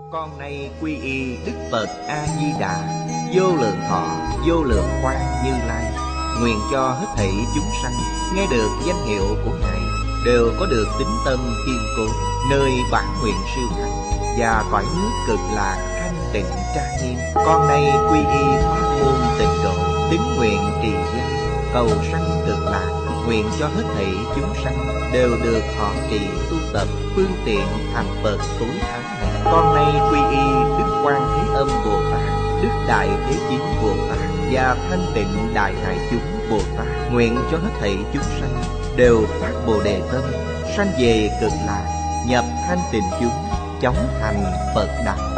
Con nay quy y Đức Phật A-di-đà, vô lượng thọ, vô lượng quang Như Lai. Nguyện cho hết thảy chúng sanh nghe được danh hiệu của Ngài đều có được tín tâm kiên cố, nơi bản nguyện siêu thắng và cõi nước cực lạc thanh tịnh trang nghiêm. Con nay quy y pháp môn tịnh độ, tín nguyện trì danh, cầu sanh cực lạc. Nguyện cho hết thảy chúng sanh đều được thọ trì tu tập phương tiện thành Phật tối thắng này. Con nay quy y Đức Quan Thế Âm Bồ Tát, Đức Đại Thế Chí Bồ Tát và Thanh Tịnh Đại Hải Chúng Bồ Tát. Nguyện cho hết thảy chúng sanh đều phát Bồ Đề tâm, sanh về cực lạc, nhập thanh tịnh chúng, chóng thành Phật đạo.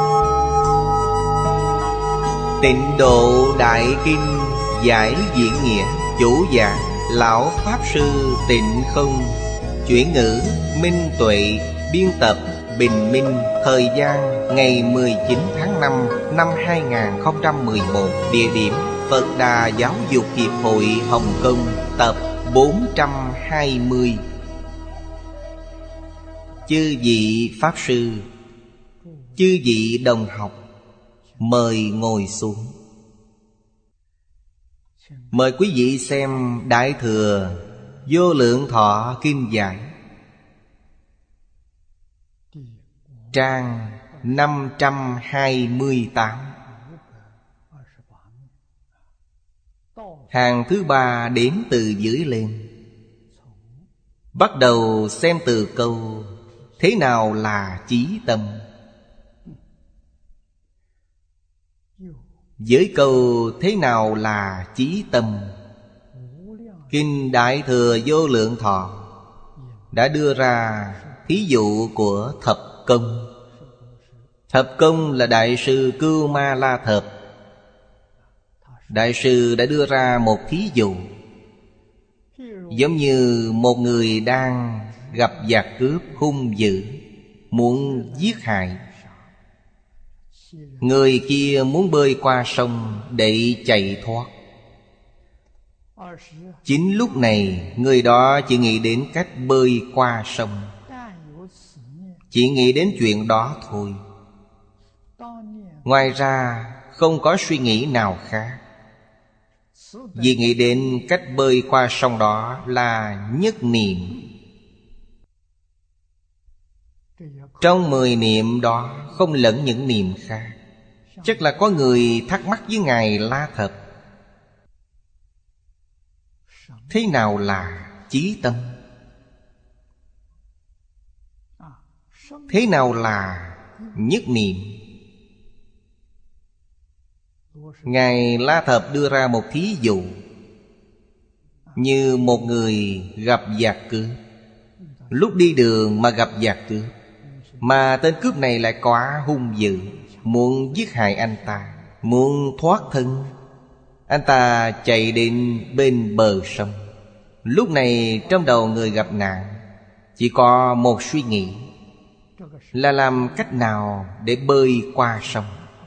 Tịnh Độ Đại Kinh giải diễn nghĩa. Chủ giảng Lão Pháp Sư Tịnh Không. Chuyển ngữ Minh Tuệ. Biên tập Bình Minh. Thời gian ngày 19 tháng 5 năm 2011. Địa điểm Phật Đà Giáo dục Hiệp hội Hồng Kông. Tập 420. Chư vị Pháp Sư, chư vị đồng học, mời ngồi xuống. Mời quý vị xem Đại Thừa Vô Lượng Thọ Kinh Giải, trang 528, hàng thứ 3 đếm từ dưới lên. Bắt đầu xem từ câu thế nào là chí tâm. Với câu thế nào là chí tâm, Kinh Đại Thừa Vô Lượng Thọ đã đưa ra thí dụ của Thập Công. Thập Công là Đại sư Cưu Ma La Thập. Đại sư đã đưa ra một thí dụ, giống như một người đang gặp giặc cướp hung dữ, muốn giết hại. Người kia muốn bơi qua sông để chạy thoát. Chính lúc này người đó chỉ nghĩ đến cách bơi qua sông, chỉ nghĩ đến chuyện đó thôi. Ngoài ra không có suy nghĩ nào khác. Vì nghĩ đến cách bơi qua sông đó là nhất niệm. Trong 10 niệm đó không lẫn những niệm khác. Chắc là có người thắc mắc với Ngài La Thập, thế nào là chí tâm? Thế nào là nhất niệm? Ngài La Thập đưa ra một thí dụ, như một người gặp giặc cướp. Lúc đi đường mà gặp giặc cướp, mà tên cướp này lại quá hung dữ, muốn giết hại anh ta, muốn thoát thân. Anh ta chạy đến bên bờ sông. Lúc này trong đầu người gặp nạn chỉ có một suy nghĩ, là làm cách nào để bơi qua sông.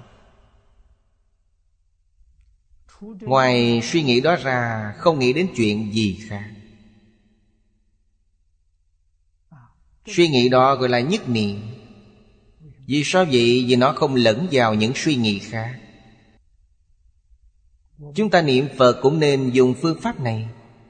Ngoài suy nghĩ đó ra không nghĩ đến chuyện gì khác. Suy nghĩ đó gọi là nhất niệm. Vì sao vậy? Vì nó không lẫn vào những suy nghĩ khác. Chúng ta niệm Phật cũng nên dùng phương pháp này.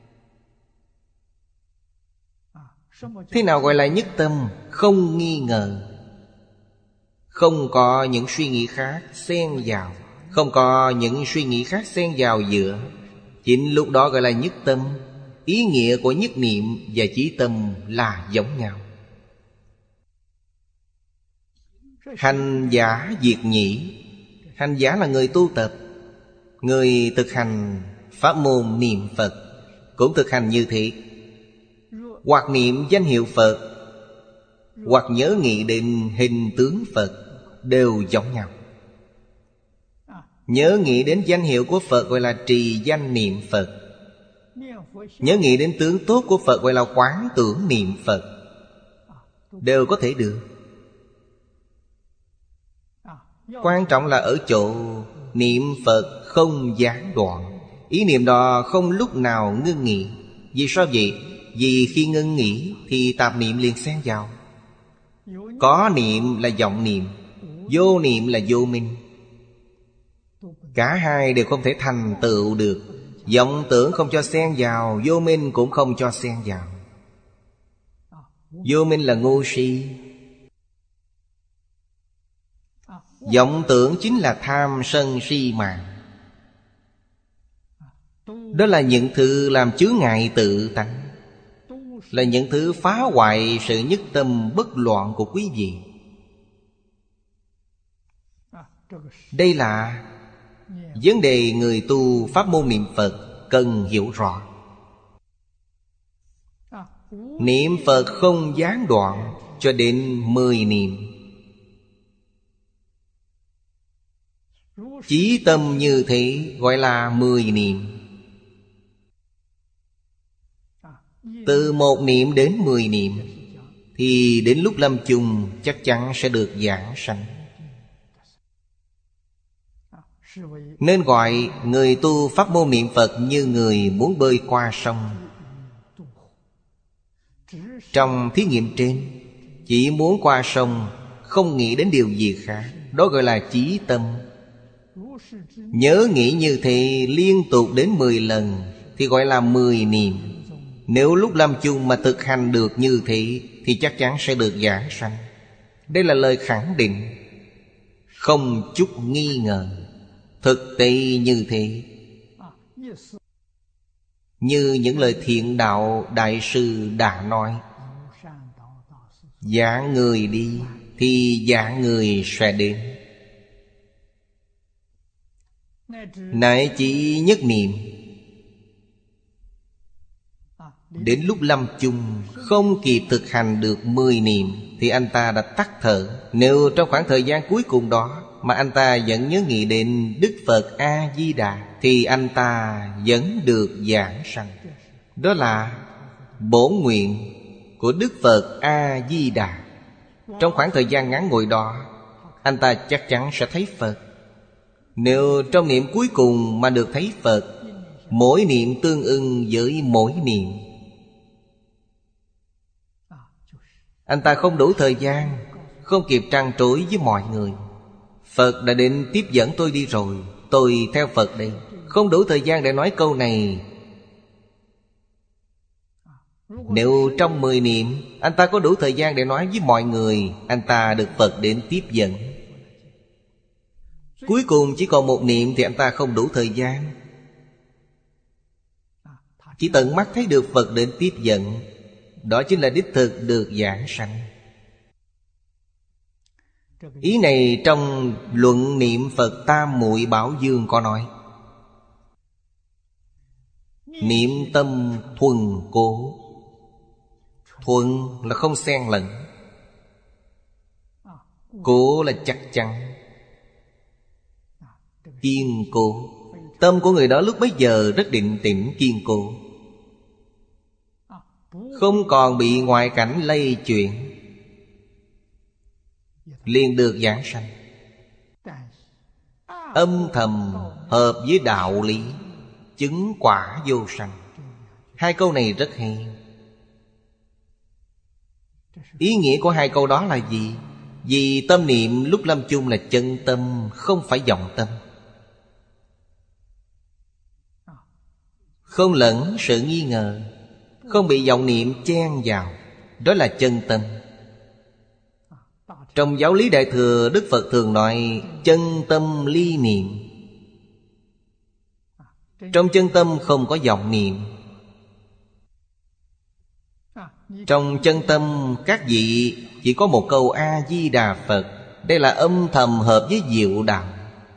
Thế nào gọi là nhất tâm? Không nghi ngờ, không có những suy nghĩ khác xen vào, không có những suy nghĩ khác xen vào giữa. Chính lúc đó gọi là nhất tâm. Ý nghĩa của nhất niệm và chí tâm là giống nhau. Hành giả diệt nhĩ. Hành giả là người tu tập, người thực hành pháp môn niệm Phật cũng thực hành như thế. Hoặc niệm danh hiệu Phật, hoặc nhớ nghĩ đến hình tướng Phật đều giống nhau. Nhớ nghĩ đến danh hiệu của Phật gọi là trì danh niệm Phật. Nhớ nghĩ đến tướng tốt của Phật gọi là quán tưởng niệm Phật. Đều có thể được. Quan trọng là ở chỗ niệm Phật không gián đoạn. Ý niệm đó không lúc nào ngưng nghỉ. Vì sao vậy? Vì khi ngưng nghỉ thì tạp niệm liền xen vào. Có niệm là vọng niệm, Vô niệm là vô minh. Cả hai đều không thể thành tựu được. Vọng tưởng không cho xen vào, vô minh cũng không cho xen vào. Vô minh là ngu si. Vọng tưởng chính là tham sân si mạng. Đó là những thứ làm chướng ngại tự tánh, là những thứ phá hoại sự nhất tâm bất loạn của quý vị. Đây là vấn đề người tu pháp môn niệm Phật cần hiểu rõ. Niệm Phật không gián đoạn cho đến 10 niệm. Chí tâm như thế gọi là 10 niệm. Từ 1 niệm đến 10 niệm thì đến lúc lâm chung chắc chắn sẽ được giảng sanh. Nên gọi người tu pháp môn niệm Phật như người muốn bơi qua sông. Trong thí nghiệm trên, chỉ muốn qua sông, không nghĩ đến điều gì khác, đó gọi là chí tâm. Nhớ nghĩ như thế liên tục đến 10 lần thì gọi là 10 niệm. Nếu lúc lâm chung mà thực hành được như thế thì chắc chắn sẽ được giảng sanh. Đây là lời khẳng định, không chút nghi ngờ. Thực tế như thế. Như những lời thiện đạo đại sư đã nói, giảng người đi thì giảng người sẽ đến. Nại chỉ nhất niệm, đến lúc lâm chung không kịp thực hành được 10 niệm thì anh ta đã tắt thở. Nếu trong khoảng thời gian cuối cùng đó mà anh ta vẫn nhớ nghĩ đến Đức Phật A-di-đà thì anh ta vẫn được giảng sanh. Đó là bổn nguyện của Đức Phật A-di-đà. Trong khoảng thời gian ngắn ngủi đó, anh ta chắc chắn sẽ thấy Phật. Nếu trong niệm cuối cùng mà được thấy Phật, mỗi niệm tương ưng với mỗi niệm, anh ta không đủ thời gian, không kịp trăn trối với mọi người. Phật đã định tiếp dẫn tôi đi rồi, tôi theo Phật đây. Không đủ thời gian để nói câu này. Nếu trong 10 niệm anh ta có đủ thời gian để nói với mọi người, anh ta được Phật đến tiếp dẫn. Cuối cùng chỉ còn 1 niệm thì anh ta không đủ thời gian, chỉ tận mắt thấy được Phật đến tiếp dẫn. Đó chính là đích thực được giảng sanh. Ý này trong luận niệm Phật Tam Muội Bảo Dương có nói: niệm tâm thuần cố. Thuần là không xen lẫn, cố là chắc chắn, kiên cố. Tâm của người đó lúc bấy giờ rất định tĩnh kiên cố, không còn bị ngoại cảnh lay chuyển, liền được giảng sanh. Âm thầm hợp với đạo lý, chứng quả vô sanh. 2 câu này rất hay. Ý nghĩa của 2 câu đó là gì? Vì tâm niệm lúc lâm chung là chân tâm, không phải vọng tâm, không lẫn sự nghi ngờ, không bị vọng niệm chen vào. Đó là chân tâm. Trong giáo lý Đại Thừa, Đức Phật thường nói chân tâm ly niệm. Trong chân tâm không có vọng niệm. Trong chân tâm các vị chỉ có một câu A-di-đà Phật. Đây là âm thầm hợp với diệu đạo.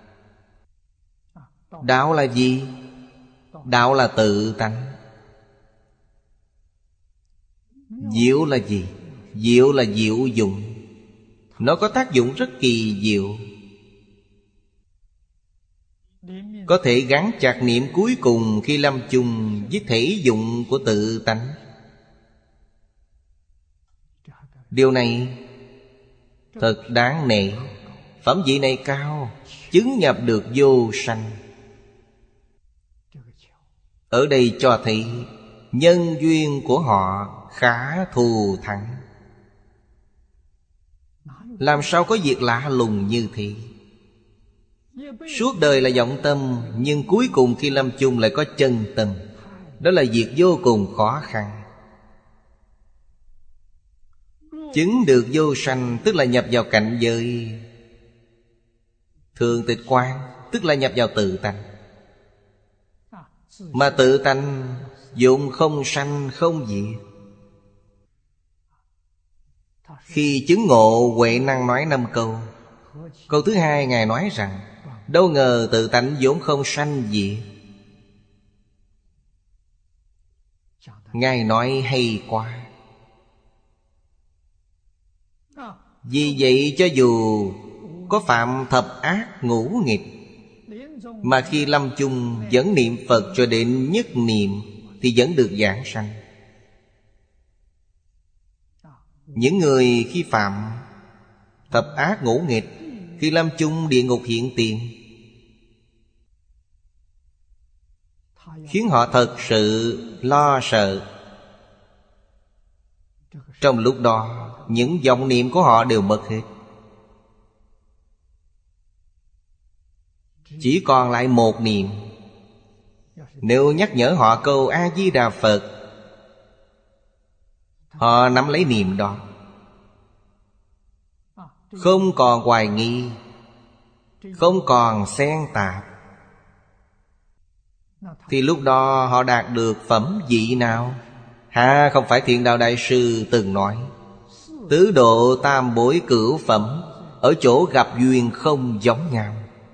Đạo là gì? Đạo là tự tánh. Diệu là gì? Diệu là diệu dụng. Nó có tác dụng rất kỳ diệu, có thể gắn chặt niệm cuối cùng khi lâm chung với thể dụng của tự tánh. Điều này thật đáng nể. Phẩm vị này cao, chứng nhập được vô sanh. Ở đây cho thấy nhân duyên của họ khá thù thắng. Làm sao có việc lạ lùng như thế? Suốt đời là vọng tâm, nhưng cuối cùng khi lâm chung lại có chân tâm. Đó là việc vô cùng khó khăn. Chứng được vô sanh, tức là nhập vào cảnh giới thường tịch quang, tức là nhập vào tự tánh. Mà tự tánh vốn không sanh không diệt. Khi chứng ngộ, Huệ Năng nói 5 câu. Câu thứ hai Ngài nói rằng đâu ngờ tự tánh vốn không sanh diệt. Ngài nói hay quá. Vì vậy cho dù có phạm thập ác ngũ nghịch, mà khi lâm chung vẫn niệm Phật cho đến nhất niệm, thì vẫn được vãng sanh. Những người khi phạm thập ác ngũ nghịch, khi lâm chung địa ngục hiện tiền, khiến họ thật sự lo sợ. Trong lúc đó, những vọng niệm của họ đều mất hết. Chỉ còn lại một niệm. Nếu nhắc nhở họ câu A-di-đà Phật, họ nắm lấy niệm đó, không còn hoài nghi, không còn xen tạp, thì lúc đó họ đạt được phẩm vị nào? Không phải Thiện Đạo Đại Sư từng nói tứ độ tam bối cửu phẩm, ở chỗ gặp duyên không giống nhau.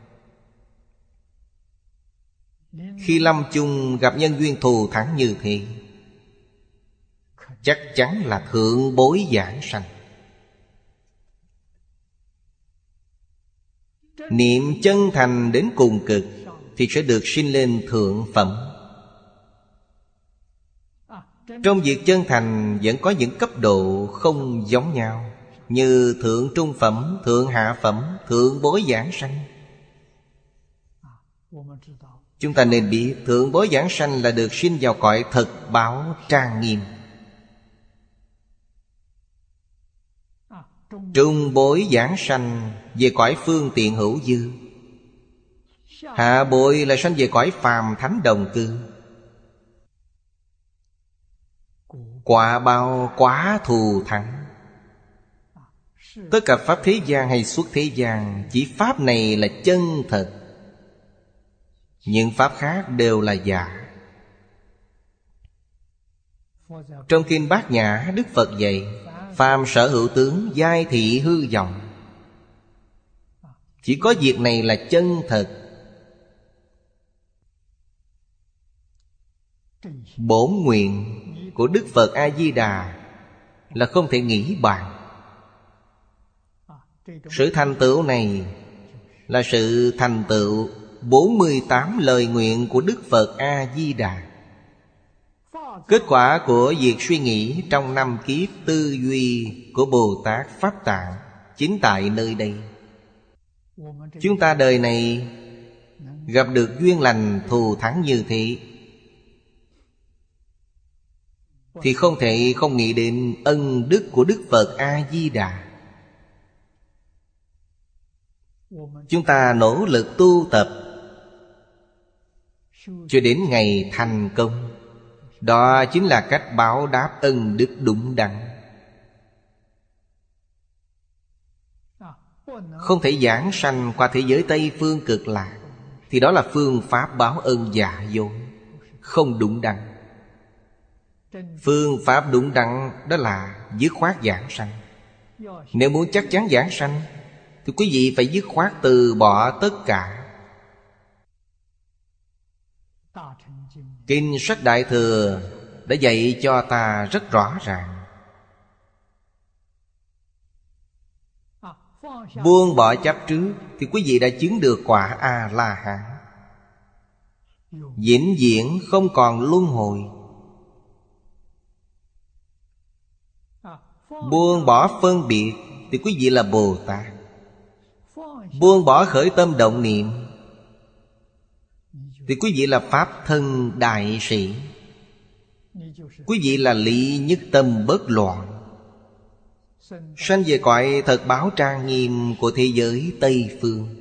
Khi lâm chung gặp nhân duyên thù thắng như thế, chắc chắn là thượng bối vãng sanh. Niệm chân thành đến cùng cực thì sẽ được sinh lên thượng phẩm. Trong việc chân thành vẫn có những cấp độ không giống nhau, như thượng trung phẩm, thượng hạ phẩm, thượng bối vãng sanh. Chúng ta nên biết thượng bối vãng sanh là được sinh vào cõi thật báo trang nghiêm. Trung bối vãng sanh về cõi phương tiện hữu dư. Hạ bối là sanh về cõi phàm thánh đồng cư. Quả báo quá thù thắng. Tất cả pháp thế gian hay xuất thế gian, chỉ pháp này là chân thật, những pháp khác đều là giả. Trong Kinh Bát Nhã, Đức Phật dạy phàm sở hữu tướng, giai thị hư vọng. Chỉ có việc này là chân thật. Bổn nguyện của Đức Phật A-di-đà là không thể nghĩ bàn. Sự thành tựu này là sự thành tựu 48 lời nguyện của Đức Phật A-di-đà. Kết quả của việc suy nghĩ trong 5 kiếp tư duy của Bồ Tát Pháp Tạng chính tại nơi đây. Chúng ta đời này gặp được duyên lành thù thắng như thế, thì không thể không nghĩ đến ân đức của Đức Phật A-di-đà. Chúng ta nỗ lực tu tập cho đến ngày thành công. Đó chính là cách báo đáp ân đức đúng đắn. Không thể giảng sanh qua thế giới Tây Phương Cực Lạc, thì đó là phương pháp báo ân giả dối, không đúng đắn. Phương pháp đúng đắn đó là dứt khoát giảng sanh. Nếu muốn chắc chắn giảng sanh thì quý vị phải dứt khoát từ bỏ tất cả. Kinh sách Đại Thừa đã dạy cho ta rất rõ ràng. Buông bỏ chấp trước thì quý vị đã chứng được quả A-la-hán, vĩnh viễn không còn luân hồi. Buông bỏ phân biệt thì quý vị là Bồ Tát. Buông bỏ khởi tâm động niệm thì quý vị là Pháp thân đại sĩ. Quý vị là lý nhất tâm bất loạn. Sanh về cõi thật báo trang nghiêm của thế giới Tây Phương.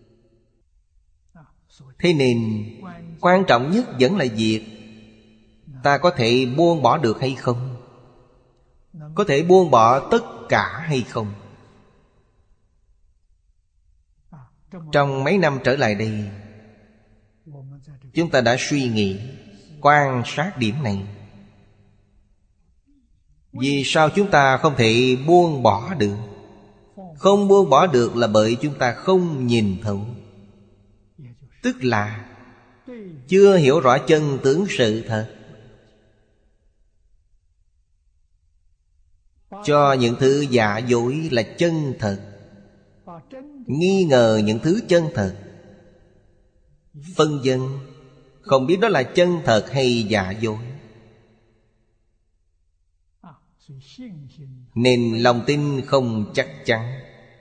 Thế nên quan trọng nhất vẫn là việc ta có thể buông bỏ được hay không, có thể buông bỏ tất cả hay không. Trong mấy năm trở lại đây, chúng ta đã suy nghĩ, quan sát điểm này. Vì sao chúng ta không thể buông bỏ được? Không buông bỏ được là bởi chúng ta không nhìn thấu, tức là chưa hiểu rõ chân tướng sự thật, cho những thứ giả dối là chân thật, nghi ngờ những thứ chân thật, phân vân, không biết đó là chân thật hay giả dối. Nên lòng tin không chắc chắn,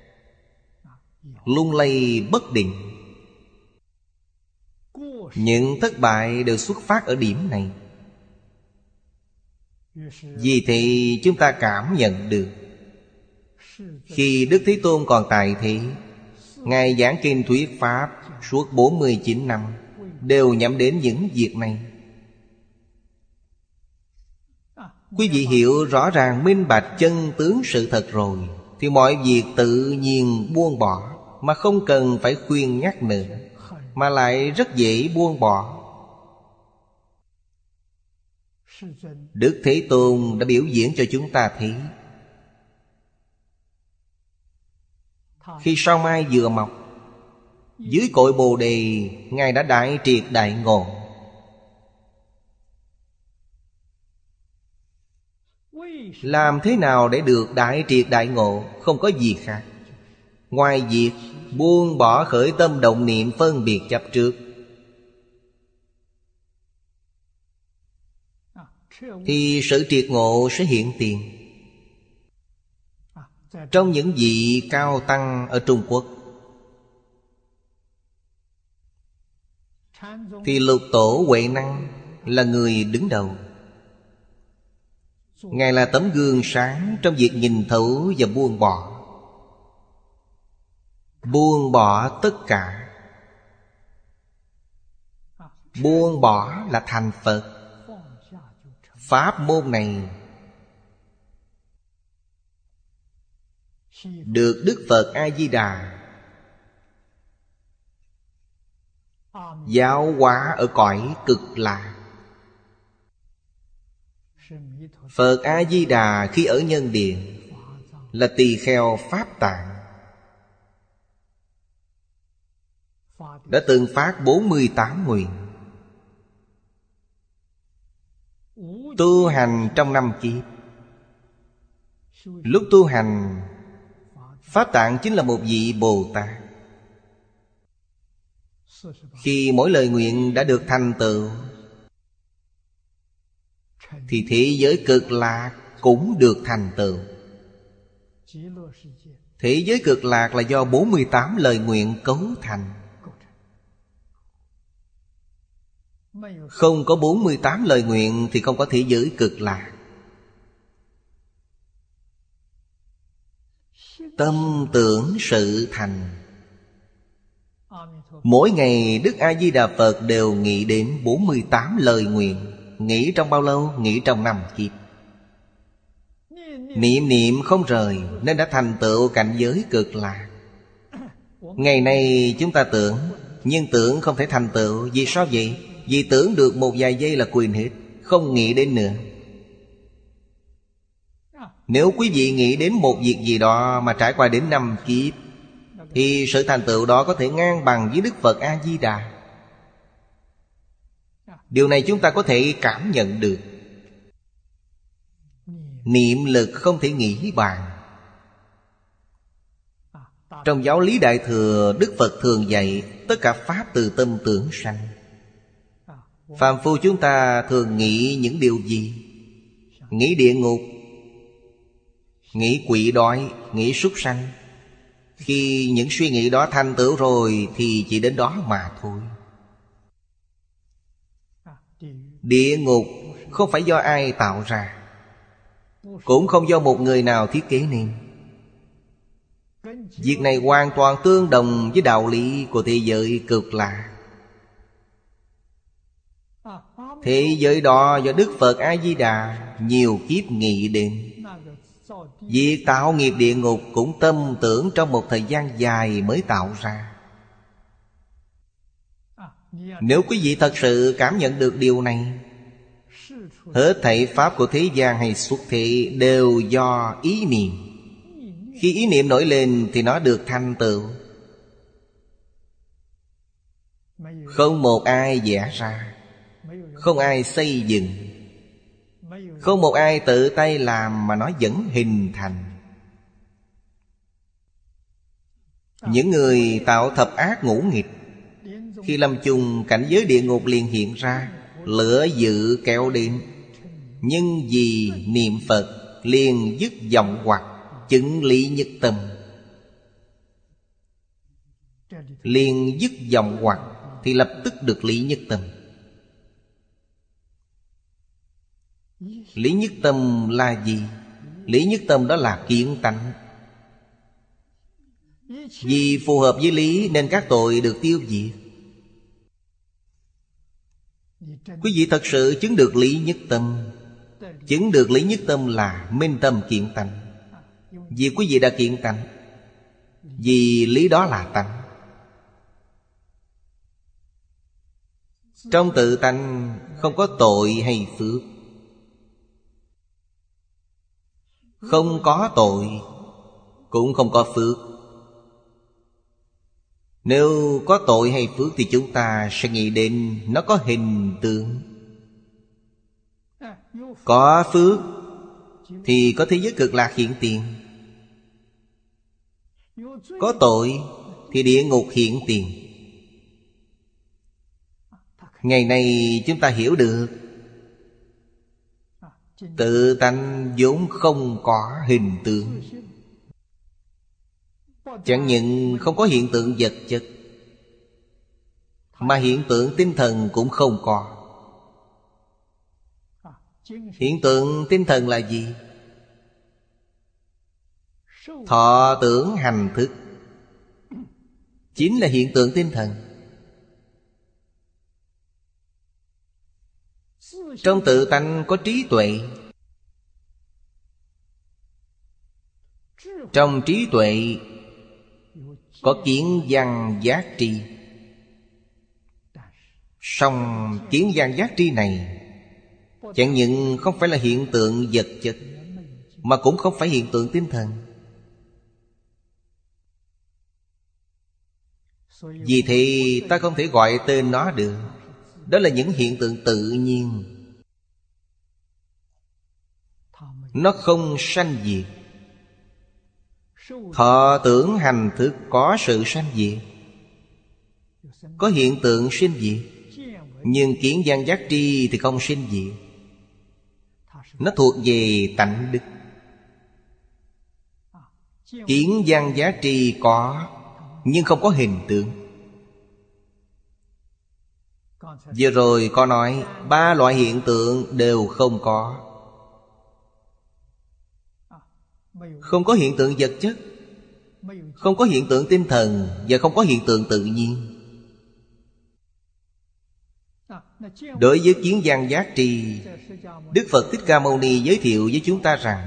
lung lay bất định. Những thất bại đều xuất phát ở điểm này. Vì thế chúng ta cảm nhận được, khi Đức Thế Tôn còn tại thế, Ngài giảng kinh thuyết Pháp suốt 49 năm đều nhắm đến những việc này. Quý vị hiểu rõ ràng minh bạch chân tướng sự thật rồi, thì mọi việc tự nhiên buông bỏ, mà không cần phải khuyên nhắc nữa, mà lại rất dễ buông bỏ. Đức Thế Tôn đã biểu diễn cho chúng ta thấy. Khi sao mai vừa mọc, dưới cội Bồ Đề, Ngài đã đại triệt đại ngộ. Làm thế nào để được đại triệt đại ngộ? Không có gì khác ngoài việc buông bỏ khởi tâm động niệm phân biệt chấp trước, thì sự triệt ngộ sẽ hiện tiền. Trong những vị cao tăng ở Trung Quốc, thì Lục Tổ Huệ Năng là người đứng đầu. Ngài là tấm gương sáng trong việc nhìn thấu và buông bỏ. Buông bỏ tất cả. Buông bỏ là thành Phật. Pháp môn này được Đức Phật A-di-đà giáo hóa ở cõi Cực Lạc. Phật A-di-đà khi ở nhân điện là tỳ kheo Pháp Tạng, đã từng phát 48 nguyện, tu hành trong 5 kiếp. Lúc tu hành, Pháp Tạng chính là một vị Bồ Tát. Khi mỗi lời nguyện đã được thành tựu, thì thế giới Cực Lạc cũng được thành tựu. Thế giới Cực Lạc là do 48 lời nguyện cấu thành. Không có 48 lời nguyện thì không có thế giới Cực Lạc. Tâm tưởng sự thành. Mỗi ngày Đức A-di-đà Phật đều nghĩ đến 48 lời nguyện. Nghĩ trong bao lâu? Nghĩ trong 5 kiếp. Niệm niệm không rời, nên đã thành tựu cảnh giới Cực Lạc. Ngày nay chúng ta tưởng, nhưng tưởng không thể thành tựu. Vì sao vậy? Vì tưởng được một vài giây là quên hết, không nghĩ đến nữa. Nếu quý vị nghĩ đến một việc gì đó mà trải qua đến 5 kiếp, thì sự thành tựu đó có thể ngang bằng với Đức Phật A-di-đà. Điều này chúng ta có thể cảm nhận được. Niệm lực không thể nghĩ bàn. Trong giáo lý Đại Thừa, Đức Phật thường dạy tất cả pháp từ tâm tưởng sanh. Phàm phu chúng ta thường nghĩ những điều gì? Nghĩ địa ngục, nghĩ quỷ đói, nghĩ súc sanh. Khi những suy nghĩ đó thành tựu rồi thì chỉ đến đó mà thôi. Địa ngục không phải do ai tạo ra. cũng không do một người nào thiết kế nên. Việc này hoàn toàn tương đồng với đạo lý của thế giới Cực Lạc. Thế giới đó do Đức Phật A-di-đà nhiều kiếp nghĩ đến. Việc tạo nghiệp địa ngục cũng tâm tưởng trong một thời gian dài mới tạo ra. Nếu quý vị thật sự cảm nhận được điều này, hết thảy pháp của thế gian hay xuất thế đều do ý niệm. Khi ý niệm nổi lên thì nó được thành tựu. Không một ai vẽ ra, không ai xây dựng, không một ai tự tay làm mà nó vẫn hình thành. Những người tạo thập ác ngũ nghịch, khi lâm chung cảnh giới địa ngục liền hiện ra, lửa dữ kéo đến. Nhưng vì niệm Phật liền dứt vọng hoặc, chứng lý nhất tâm. Liền dứt vọng hoặc thì lập tức được lý nhất tâm. Lý nhất tâm là gì? Lý nhất tâm đó là kiến tánh. Vì phù hợp với lý nên các tội được tiêu diệt. Quý vị thật sự chứng được lý nhất tâm. Chứng được lý nhất tâm là minh tâm kiện tánh. Vì quý vị đã kiện tánh, vì lý đó là tánh. Trong tự tánh không có tội hay phước. Không có tội, cũng không có phước. Nếu có tội hay phước thì chúng ta sẽ nghĩ đến nó có hình tượng. Có phước thì có thế giới Cực Lạc hiện tiền. Có tội thì địa ngục hiện tiền. Ngày nay chúng ta hiểu được tự tánh vốn không có hình tượng. Chẳng những không có hiện tượng vật chất, mà hiện tượng tinh thần cũng không có. Hiện tượng tinh thần là gì? Thọ tưởng hành thức chính là hiện tượng tinh thần. Trong tự tánh có trí tuệ. Trong trí tuệ có kiến văn giác tri. Song kiến văn giác tri này chẳng những không phải là hiện tượng vật chất, mà cũng không phải hiện tượng tinh thần. Vì thế ta không thể gọi tên nó được. Đó là những hiện tượng tự nhiên. Nó không sanh diệt. Thọ tưởng hành thức có sự sanh diệt, có hiện tượng sinh diệt. Nhưng kiến văn giác tri thì không sinh diệt. Nó thuộc về tánh đức. Kiến văn giác tri có, nhưng không có hình tượng. Vừa rồi có nói ba loại hiện tượng đều không có. Không có hiện tượng vật chất, không có hiện tượng tinh thần, và không có hiện tượng tự nhiên. Đối với kiến văn giác tri, Đức Phật Thích Ca Mâu Ni giới thiệu với chúng ta rằng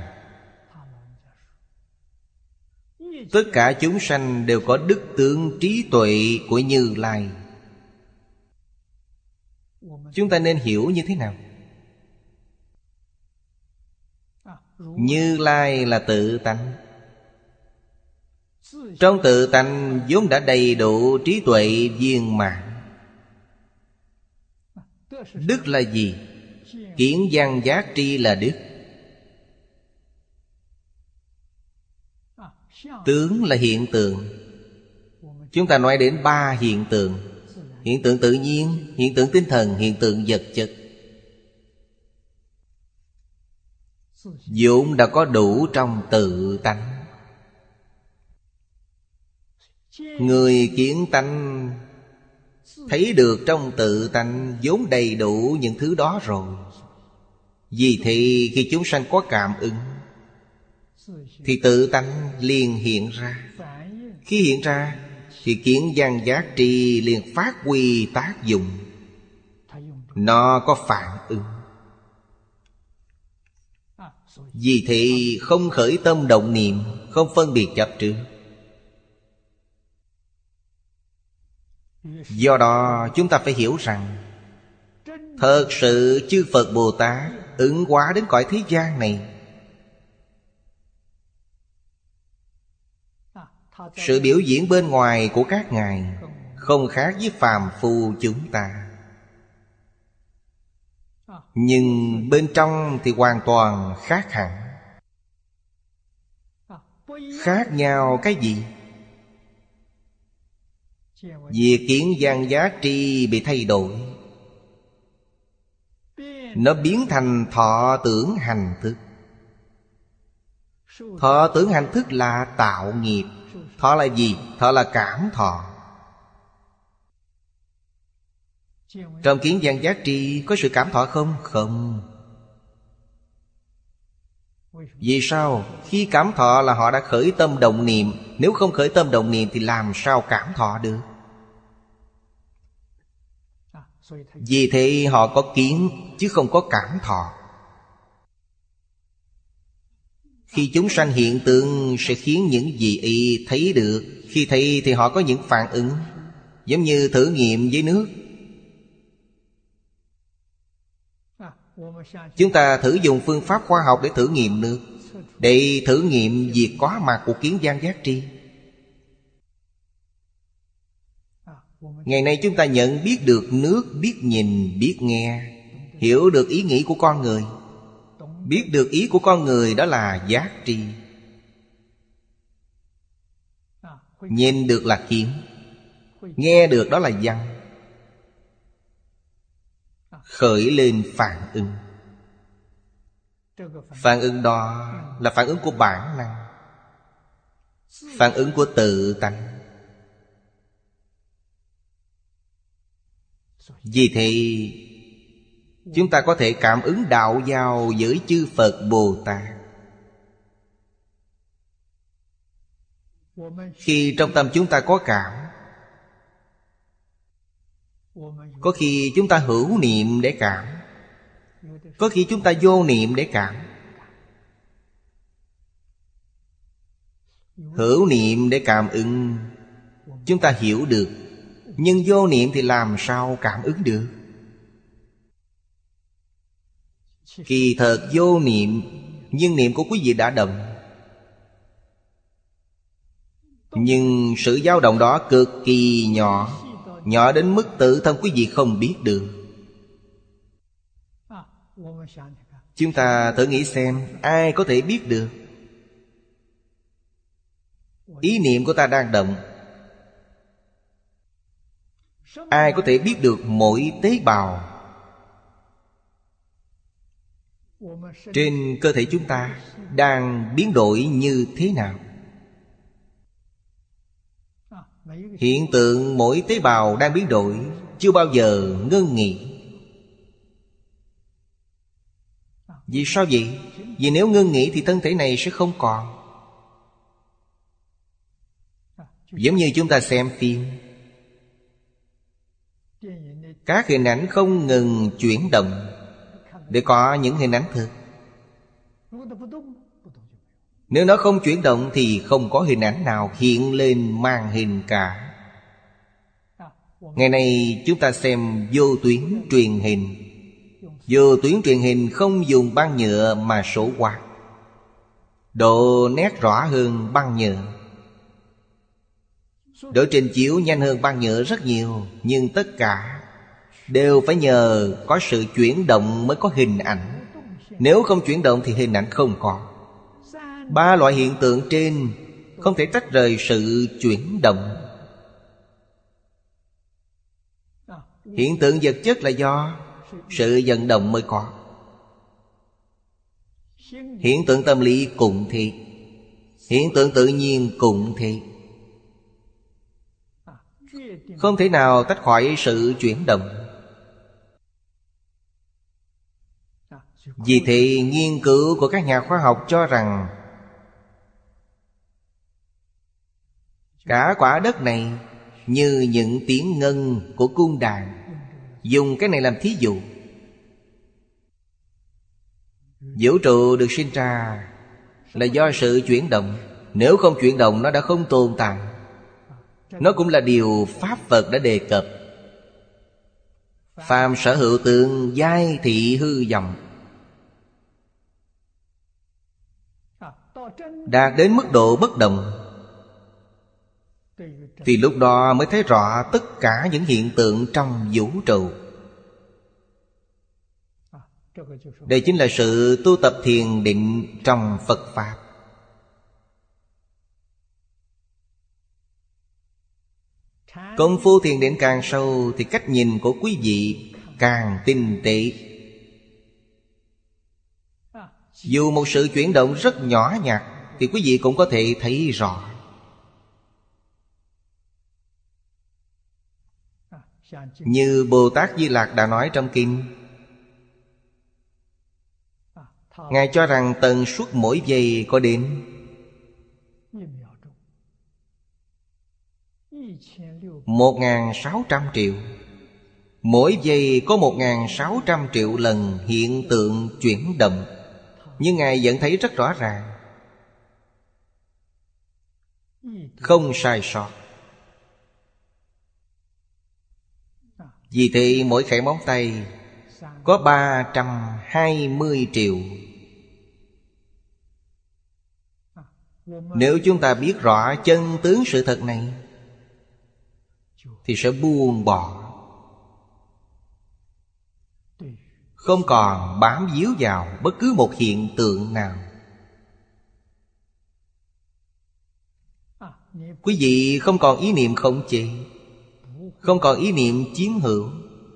tất cả chúng sanh đều có đức tướng trí tuệ của Như Lai. Chúng ta nên hiểu như thế nào? Như Lai là tự tánh. Trong tự tánh vốn đã đầy đủ trí tuệ viên mãn. Đức là gì? Kiến văn giác tri là đức. Tướng là hiện tượng. Chúng ta nói đến ba hiện tượng: hiện tượng tự nhiên, hiện tượng tinh thần, hiện tượng vật chất. vốn đã có đủ trong tự tánh. Người kiến tánh thấy được trong tự tánh vốn đầy đủ những thứ đó rồi. Vì thế khi chúng sanh có cảm ứng thì tự tánh liền hiện ra. Khi hiện ra thì kiến văn giác tri liền phát huy tác dụng. Nó có phản ứng. Vì thế không khởi tâm động niệm, không phân biệt chấp trước. Do đó chúng ta phải hiểu rằng thật sự chư Phật Bồ Tát ứng hóa đến cõi thế gian này, sự biểu diễn bên ngoài của các ngài không khác với phàm phu chúng ta. Nhưng bên trong thì hoàn toàn khác hẳn. Khác nhau cái gì? Việc kiến văn giác tri bị thay đổi, nó biến thành thọ tưởng hành thức. Thọ tưởng hành thức là tạo nghiệp. Thọ là gì? Thọ là cảm thọ. Trong kiến văn giác tri có sự cảm thọ không? Không. Vì sao? Khi cảm thọ là họ đã khởi tâm động niệm. Nếu không khởi tâm động niệm thì làm sao cảm thọ được? Vì thế họ có kiến chứ không có cảm thọ. Khi chúng sanh hiện tượng sẽ khiến những gì y thấy được. Khi thấy thì họ có những phản ứng. Giống như thử nghiệm với nước. Chúng ta thử dùng phương pháp khoa học để thử nghiệm nước, để thử nghiệm việc có mặt của kiến văn giác tri. Ngày nay chúng ta nhận biết được nước, biết nhìn, biết nghe, hiểu được ý nghĩ của con người. Biết được ý của con người đó là giác tri. Nhìn được là kiến, nghe được đó là văn. Khởi lên phản ứng. Phản ứng đó là phản ứng của bản năng, phản ứng của tự tánh. Vì thế chúng ta có thể cảm ứng đạo giao với chư Phật Bồ Tát. Khi trong tâm chúng ta có cảm, có khi chúng ta hữu niệm để cảm, có khi chúng ta vô niệm để cảm. Hữu niệm để cảm ứng chúng ta hiểu được, nhưng vô niệm thì làm sao cảm ứng được? Kỳ thật vô niệm, nhưng niệm của quý vị đã động. Nhưng sự dao động đó cực kỳ nhỏ, nhỏ đến mức tự thân quý vị không biết được. Chúng ta thử nghĩ xem, ai có thể biết được? Ý niệm của ta đang động, ai có thể biết được mỗi tế bào trên cơ thể chúng ta đang biến đổi như thế nào? Hiện tượng mỗi tế bào đang biến đổi chưa bao giờ ngưng nghỉ. Vì sao vậy? Vì nếu ngưng nghỉ thì thân thể này sẽ không còn. Giống như chúng ta xem phim, các hình ảnh không ngừng chuyển động để có những hình ảnh thực. Nếu nó không chuyển động thì không có hình ảnh nào hiện lên màn hình cả. Ngày nay chúng ta xem vô tuyến truyền hình. Vô tuyến truyền hình không dùng băng nhựa mà số quạt, độ nét rõ hơn băng nhựa, độ trình chiếu nhanh hơn băng nhựa rất nhiều. Nhưng tất cả đều phải nhờ có sự chuyển động mới có hình ảnh. Nếu không chuyển động thì hình ảnh không có. Ba loại hiện tượng trên không thể tách rời sự chuyển động. Hiện tượng vật chất là do sự vận động mới có. Hiện tượng tâm lý cũng thế, hiện tượng tự nhiên cũng thế. Không thể nào tách khỏi sự chuyển động. Vì thế nghiên cứu của các nhà khoa học cho rằng cả quả đất này như những tiếng ngân của cung đàn. Dùng cái này làm thí dụ. Vũ trụ được sinh ra là do sự chuyển động. Nếu không chuyển động nó đã không tồn tại. Nó cũng là điều Pháp Phật đã đề cập. Phàm sở hữu tượng giai thị hư vọng. Đạt đến mức độ bất động thì lúc đó mới thấy rõ tất cả những hiện tượng trong vũ trụ. Đây chính là sự tu tập thiền định trong Phật Pháp. Công phu thiền định càng sâu thì cách nhìn của quý vị càng tinh tế. Dù một sự chuyển động rất nhỏ nhặt thì quý vị cũng có thể thấy rõ. Như Bồ Tát Di Lặc đã nói trong kinh, Ngài cho rằng tần suất mỗi giây có đến 1.600 triệu. Mỗi giây có 1.600 triệu lần hiện tượng chuyển động. Nhưng Ngài vẫn thấy rất rõ ràng, không sai sót. Vì thế mỗi khẽ móng tay có 320 triệu. Nếu chúng ta biết rõ chân tướng sự thật này thì sẽ buông bỏ, không còn bám víu vào bất cứ một hiện tượng nào. Quý vị không còn ý niệm khống chế, không còn ý niệm chiếm hữu.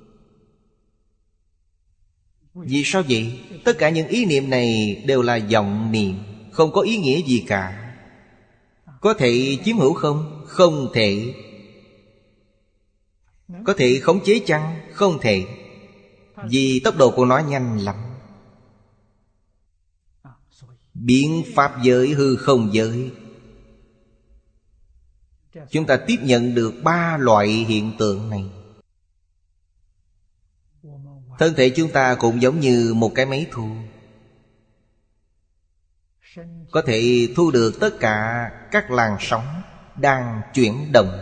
Vì sao vậy? Tất cả những ý niệm này đều là vọng niệm, không có ý nghĩa gì cả. Có thể chiếm hữu không? Không thể. Có thể khống chế chăng? Không thể. Vì tốc độ của nó nhanh lắm. Biến pháp giới hư không giới. Chúng ta tiếp nhận được 3 loại hiện tượng này. Thân thể chúng ta cũng giống như một cái máy thu, có thể thu được tất cả các làn sóng đang chuyển động.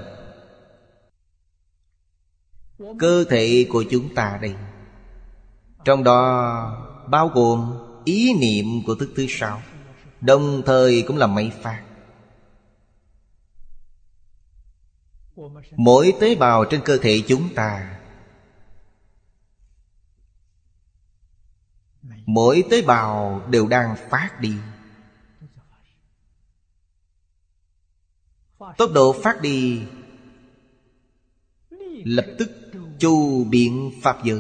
Cơ thể của chúng ta đây, trong đó bao gồm ý niệm của thức thứ 6, đồng thời cũng là máy phát. Mỗi tế bào trên cơ thể chúng ta, mỗi tế bào đều đang phát đi. Tốc độ phát đi lập tức chu biện pháp giới.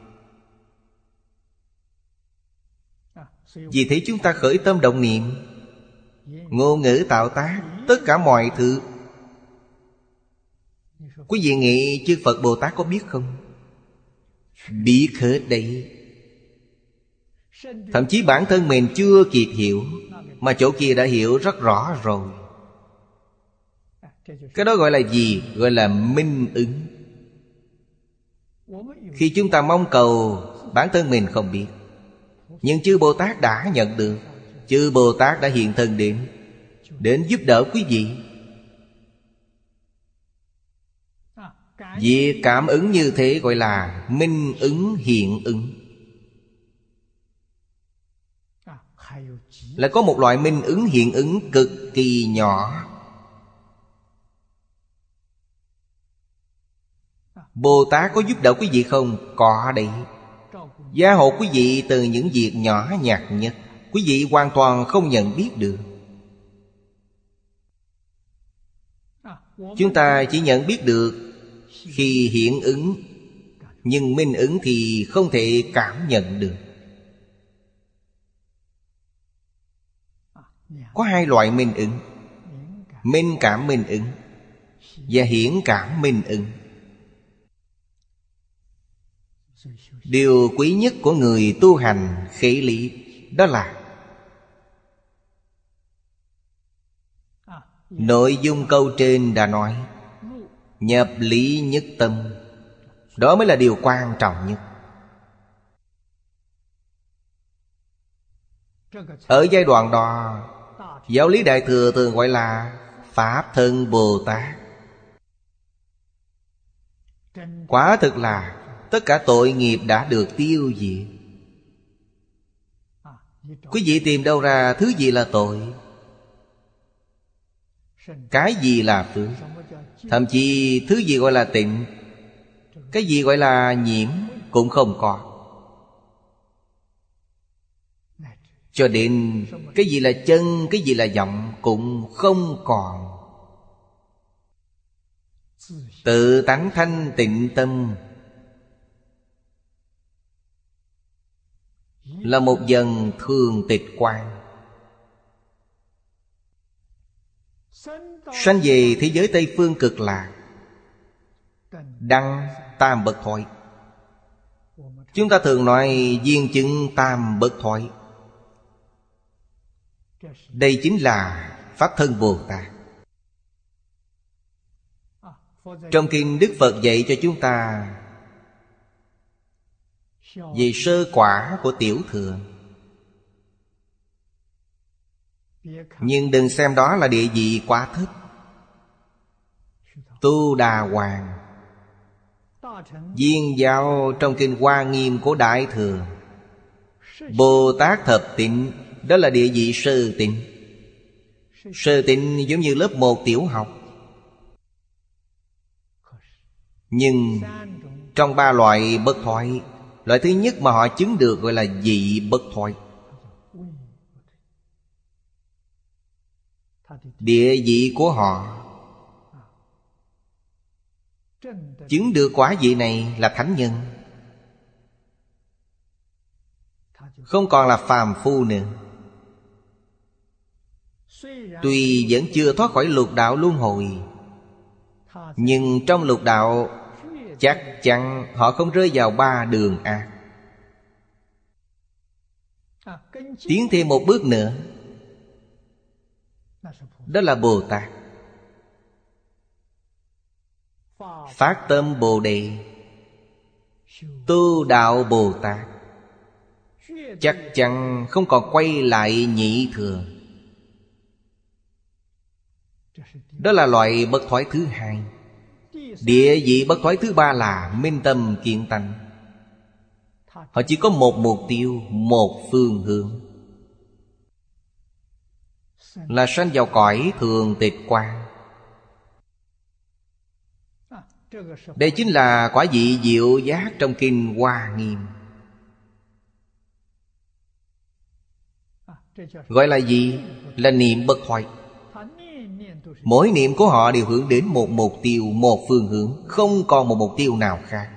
Vì thế chúng ta khởi tâm động niệm, ngôn ngữ tạo tác, tất cả mọi thứ. Quý vị nghĩ chư Phật Bồ Tát có biết không? Biết hết đấy. Thậm chí bản thân mình chưa kịp hiểu, mà chỗ kia đã hiểu rất rõ rồi. Cái đó gọi là gì? Gọi là minh ứng. Khi chúng ta mong cầu, bản thân mình không biết, nhưng chư Bồ Tát đã nhận được. Chư Bồ Tát đã hiện thân đến giúp đỡ quý vị. Việc cảm ứng như thế gọi là minh ứng hiện ứng. Lại có một loại minh ứng hiện ứng cực kỳ nhỏ. Bồ Tát có giúp đỡ quý vị không? Có đấy. Gia hộ quý vị từ những việc nhỏ nhặt nhất, quý vị hoàn toàn không nhận biết được. Chúng ta chỉ nhận biết được khi hiện ứng, nhưng minh ứng thì không thể cảm nhận được. Có 2 loại minh ứng: minh cảm minh ứng và hiển cảm minh ứng. Điều quý nhất của người tu hành khế lý, đó là nội dung câu trên đã nói, nhập lý nhất tâm. Đó mới là điều quan trọng nhất. Ở giai đoạn đó, Giáo lý Đại Thừa thường gọi là Pháp Thân Bồ Tát. Quả thực là tất cả tội nghiệp đã được tiêu diệt. Quý vị tìm đâu ra thứ gì là tội, cái gì là phước, thậm chí thứ gì gọi là tịnh, cái gì gọi là nhiễm cũng không có. Cho đến cái gì là chân, cái gì là vọng cũng không còn. Tự tánh thanh tịnh tâm là một dần thường tịch quan. Sanh về thế giới Tây Phương Cực Lạc, đăng tam bất thoại. Chúng ta thường nói viên chứng tam bất thoại. Đây chính là Pháp Thân Bồ Tát. Trong kinh Đức Phật dạy cho chúng ta về sơ quả của tiểu thừa. Nhưng đừng xem đó là địa vị quá thấp. Tu Đà Hoàng, viên giáo trong kinh Hoa Nghiêm của Đại Thừa, Bồ Tát Thập Tịnh, đó là địa vị sơ tịnh. Sơ tịnh giống như lớp 1 tiểu học. Nhưng trong 3 loại bất thoại, loại thứ nhất mà họ chứng được gọi là vị bất thoại. Địa vị của họ chứng được quả vị này là thánh nhân, không còn là phàm phu nữa. Tuy vẫn chưa thoát khỏi lục đạo luân hồi, nhưng trong lục đạo chắc chắn họ không rơi vào 3 đường ác. Tiến thêm một bước nữa, đó là Bồ Tát. Phát tâm Bồ Đề, tu đạo Bồ Tát, chắc chắn không còn quay lại nhị thừa. Đó là loại bất thoái thứ hai. Địa vị bất thoái thứ ba là minh tâm kiện tánh. Họ chỉ có một mục tiêu, một phương hướng, là sanh vào cõi thường tịch quan. Đây chính là quả vị diệu giác trong kinh Hoa Nghiêm. Gọi là gì? Là niệm bất thoại. Mỗi niệm của họ đều hướng đến một mục tiêu, một phương hướng, không còn một mục tiêu nào khác.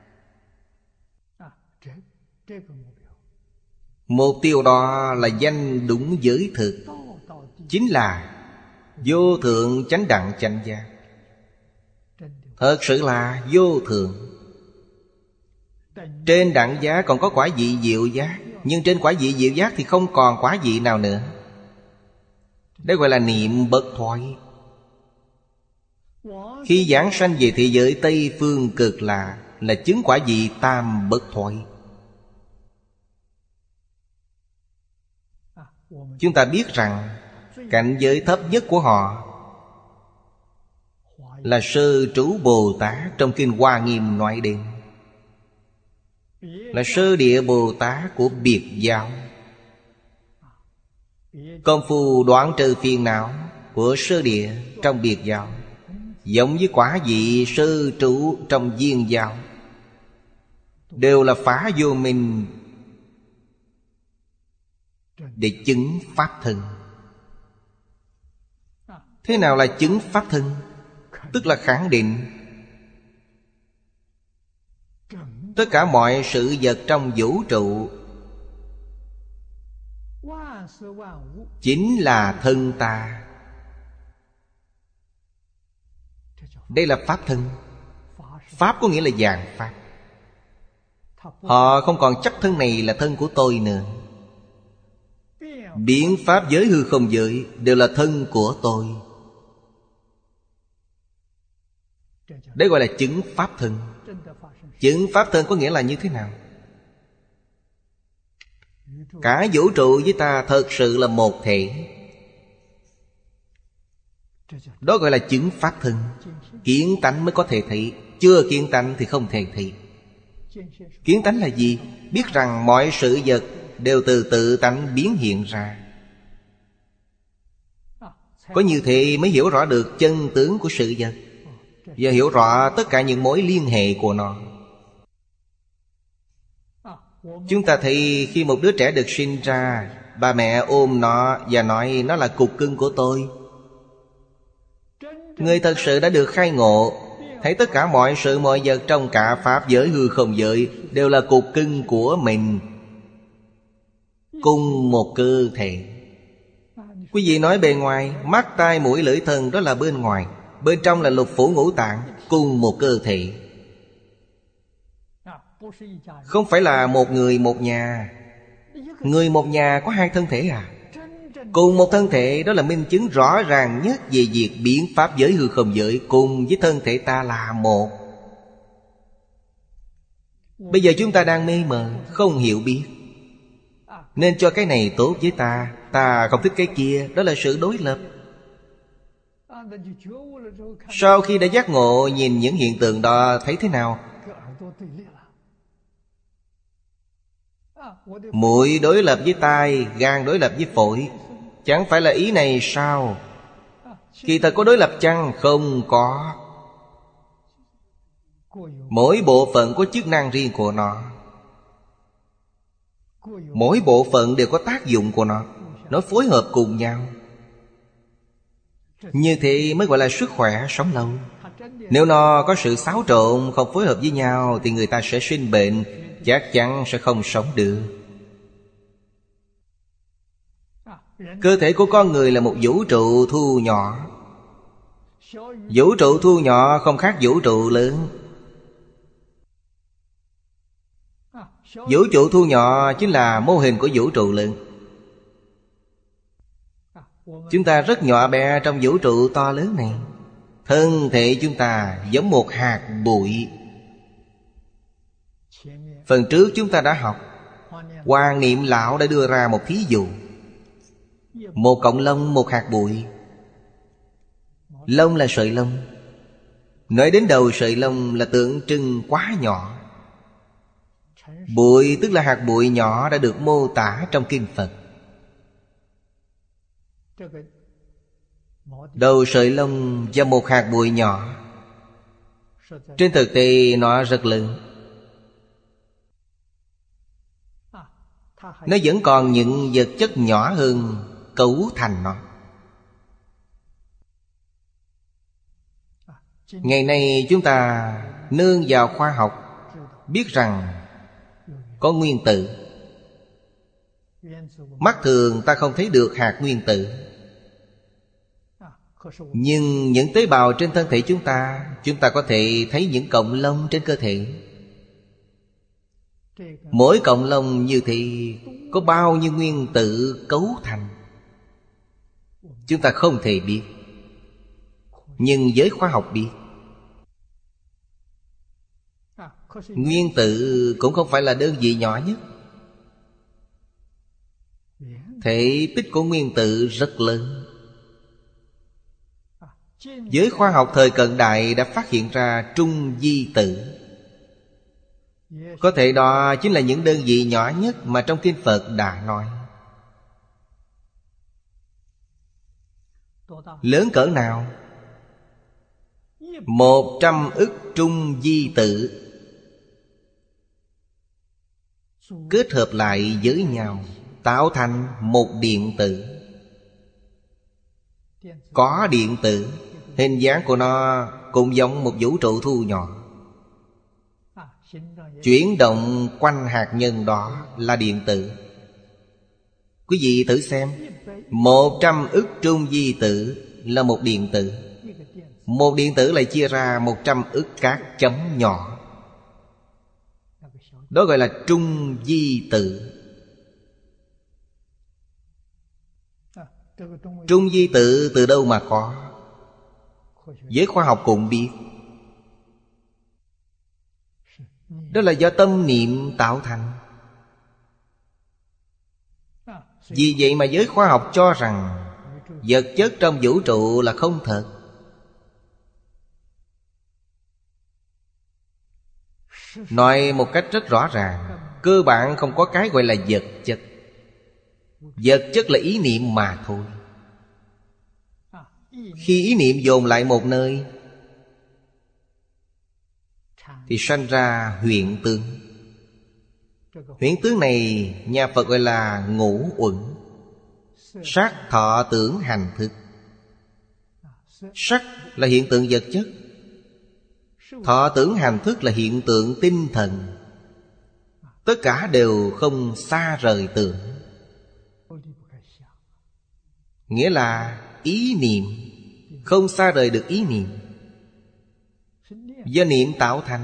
Mục tiêu đó là danh đúng giới thực, chính là vô thượng chánh đẳng chánh giác. Thật sự là vô thượng. Trên đẳng giác còn có quả vị diệu giác, nhưng trên quả vị diệu giác thì không còn quả vị nào nữa. Đây gọi là niệm bất thoại. Khi giảng sanh về thế giới Tây Phương Cực Lạc là chứng quả vị tam bất thoại. Chúng ta biết rằng cảnh giới thấp nhất của họ là Sơ Trú Bồ Tát trong kinh Hoa Nghiêm nói đến, là Sơ Địa Bồ Tát của Biệt giáo. Công phu đoạn trừ phiền não của Sơ Địa trong Biệt giáo giống với quả vị Sơ Trú trong Viên giáo, đều là phá vô minh để chứng Pháp Thân. Thế nào là chứng Pháp Thân? Tức là khẳng định tất cả mọi sự vật trong vũ trụ chính là thân ta. Đây là Pháp Thân. Pháp có nghĩa là dạng Pháp. Họ không còn chấp thân này là thân của tôi nữa. Biến pháp giới hư không giới đều là thân của tôi. Đấy gọi là chứng pháp thân. Chứng pháp thân có nghĩa là như thế nào? Cả vũ trụ với ta thật sự là một thể. Đó gọi là chứng pháp thân. Kiến tánh mới có thể thấy. Chưa kiến tánh thì không thể thấy. Kiến tánh là gì? Biết rằng mọi sự vật đều từ tự tánh biến hiện ra. Có như thế mới hiểu rõ được chân tướng của sự vật, và hiểu rõ tất cả những mối liên hệ của nó. Chúng ta thấy khi một đứa trẻ được sinh ra, ba mẹ ôm nó và nói nó là cục cưng của tôi. Người thật sự đã được khai ngộ, thấy tất cả mọi sự mọi vật trong cả pháp giới hư không giới đều là cục cưng của mình, cùng một cơ thể. Quý vị nói bề ngoài, mắt, tai, mũi, lưỡi, thân, đó là bên ngoài. Bên trong là lục phủ ngũ tạng, cùng một cơ thể. Không phải là một người một nhà. Người một nhà có hai thân thể à? Cùng một thân thể, đó là minh chứng rõ ràng nhất về việc biến pháp giới hư không giới cùng với thân thể ta là một. Bây giờ chúng ta đang mê mờ, không hiểu biết, nên cho cái này tốt với ta, ta không thích cái kia, đó là sự đối lập. Sau khi đã giác ngộ, nhìn những hiện tượng đó thấy thế nào? Mũi đối lập với tai, gan đối lập với phổi. Chẳng phải là ý này sao? Kỳ thật có đối lập chăng? Không có. Mỗi bộ phận có chức năng riêng của nó. Mỗi bộ phận đều có tác dụng của nó. Nó phối hợp cùng nhau. Như thế mới gọi là sức khỏe, sống lâu. Nếu nó có sự xáo trộn, không phối hợp với nhau, thì người ta sẽ sinh bệnh, chắc chắn sẽ không sống được. Cơ thể của con người là một vũ trụ thu nhỏ. Vũ trụ thu nhỏ không khác vũ trụ lớn. Vũ trụ thu nhỏ chính là mô hình của vũ trụ lớn. Chúng ta rất nhỏ bé trong vũ trụ to lớn này. Thân thể chúng ta giống một hạt bụi. Phần trước chúng ta đã học, Hoàng Niệm Lão đã đưa ra một thí dụ. Một cọng lông, một hạt bụi. Lông là sợi lông. Nói đến đầu sợi lông là tượng trưng quá nhỏ. Bụi tức là hạt bụi nhỏ đã được mô tả trong kinh Phật. Đầu sợi lông và một hạt bụi nhỏ, trên thực tế nó rất lớn. Nó vẫn còn những vật chất nhỏ hơn cấu thành nó. Ngày nay chúng ta nương vào khoa học, biết rằng có nguyên tử. Mắt thường ta không thấy được hạt nguyên tử, nhưng những tế bào trên thân thể chúng ta có thể thấy những cọng lông trên cơ thể. Mỗi cọng lông như thì có bao nhiêu nguyên tử cấu thành, chúng ta không thể biết, nhưng giới khoa học biết. Nguyên tử cũng không phải là đơn vị nhỏ nhất. Thể tích của nguyên tử rất lớn. Giới khoa học thời cận đại đã phát hiện ra trung vi tử. Có thể đó chính là những đơn vị nhỏ nhất mà trong kinh Phật đã nói. Lớn cỡ nào? 100 ức trung vi tử kết hợp lại với nhau tạo thành một điện tử. Có điện tử, hình dáng của nó cũng giống một vũ trụ thu nhỏ. Chuyển động quanh hạt nhân đó là điện tử. Quý vị thử xem, 100 ức trung vi tử là một điện tử. Một điện tử lại chia ra 100 ức các chấm nhỏ. Đó gọi là trung di tự. Trung di tự từ đâu mà có? Giới khoa học cũng biết. Đó là do tâm niệm tạo thành. Vì vậy mà giới khoa học cho rằng vật chất trong vũ trụ là không thật. Nói một cách rất rõ ràng, cơ bản không có cái gọi là vật chất. Vật chất là ý niệm mà thôi. Khi ý niệm dồn lại một nơi thì sanh ra huyễn tướng. Huyễn tướng này nhà Phật gọi là ngũ uẩn. Sắc, thọ, tưởng, hành, thức. Sắc là hiện tượng vật chất. Thọ, tưởng, hành, thức là hiện tượng tinh thần. Tất cả đều không xa rời tưởng. Nghĩa là ý niệm không xa rời được ý niệm. Do niệm tạo thành.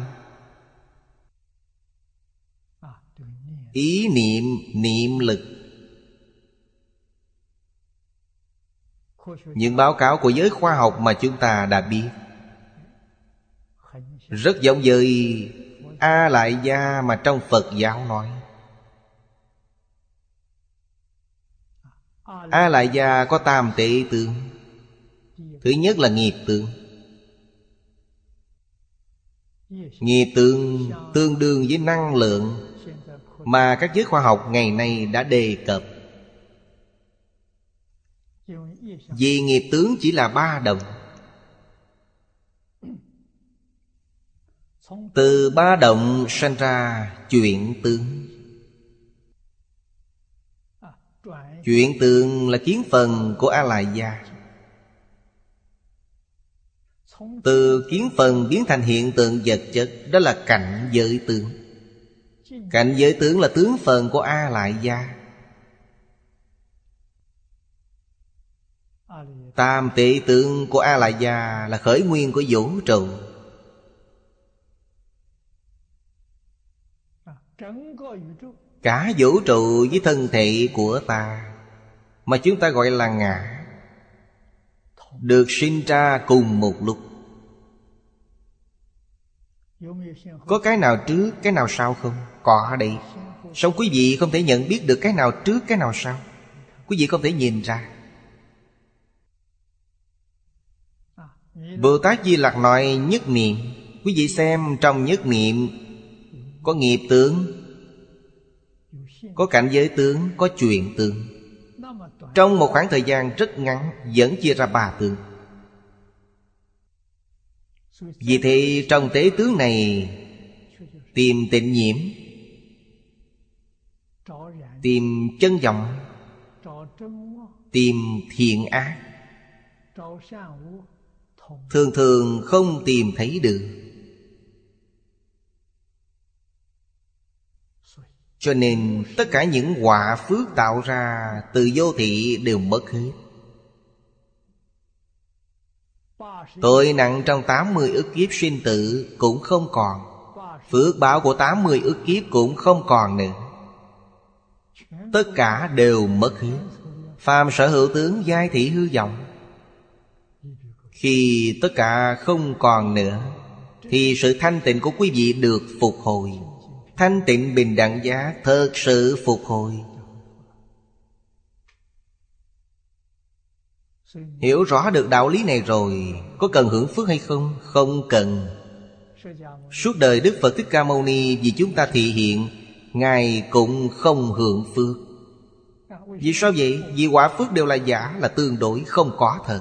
Ý niệm, niệm lực. Những báo cáo của giới khoa học mà chúng ta đã biết rất giống với A Lại Gia mà trong Phật giáo nói. A Lại Gia có tam tệ tướng. Thứ nhất là nghiệp tướng. Nghiệp tướng tương đương với năng lượng mà các giới khoa học ngày nay đã đề cập. Vì nghiệp tướng chỉ là ba động. Từ ba động sanh ra chuyển tướng. Chuyển tướng là kiến phần của A Lại Gia. Từ kiến phần biến thành hiện tượng vật chất, đó là cảnh giới tướng. Cảnh giới tướng là tướng phần của A Lại Gia. Tam tệ tướng của A Lại Gia là khởi nguyên của vũ trụ. Cả vũ trụ với thân thể của ta mà chúng ta gọi là ngã, được sinh ra cùng một lúc. Có cái nào trước, cái nào sau không? Có đây. Song quý vị không thể nhận biết được cái nào trước, cái nào sau. Quý vị không thể nhìn ra. Bồ Tát Di Lặc nói nhất niệm. Quý vị xem trong nhất niệm có nghiệp tướng, có cảnh giới tướng, có chuyển tướng. Trong một khoảng thời gian rất ngắn vẫn chia ra ba tướng. Vì thế trong tế tướng này tìm tịnh nhiễm, tìm chân vọng, tìm thiện ác, thường thường không tìm thấy được. Cho nên tất cả những họa phước tạo ra từ vô thị đều mất hết. Tội nặng trong 80 ức kiếp sinh tử cũng không còn. Phước báo của 80 ức kiếp cũng không còn nữa. Tất cả đều mất hết. Phàm sở hữu tướng giai thị hư vọng. Khi tất cả không còn nữa thì sự thanh tịnh của quý vị được phục hồi. Thanh tịnh bình đẳng giác thật sự phục hồi. Hiểu rõ được đạo lý này rồi, có cần hưởng phước hay không? Không cần. Suốt đời Đức Phật Thích Ca Mâu Ni vì chúng ta thị hiện, Ngài cũng không hưởng phước. Vì sao vậy? Vì quả phước đều là giả, là tương đối, không có thật.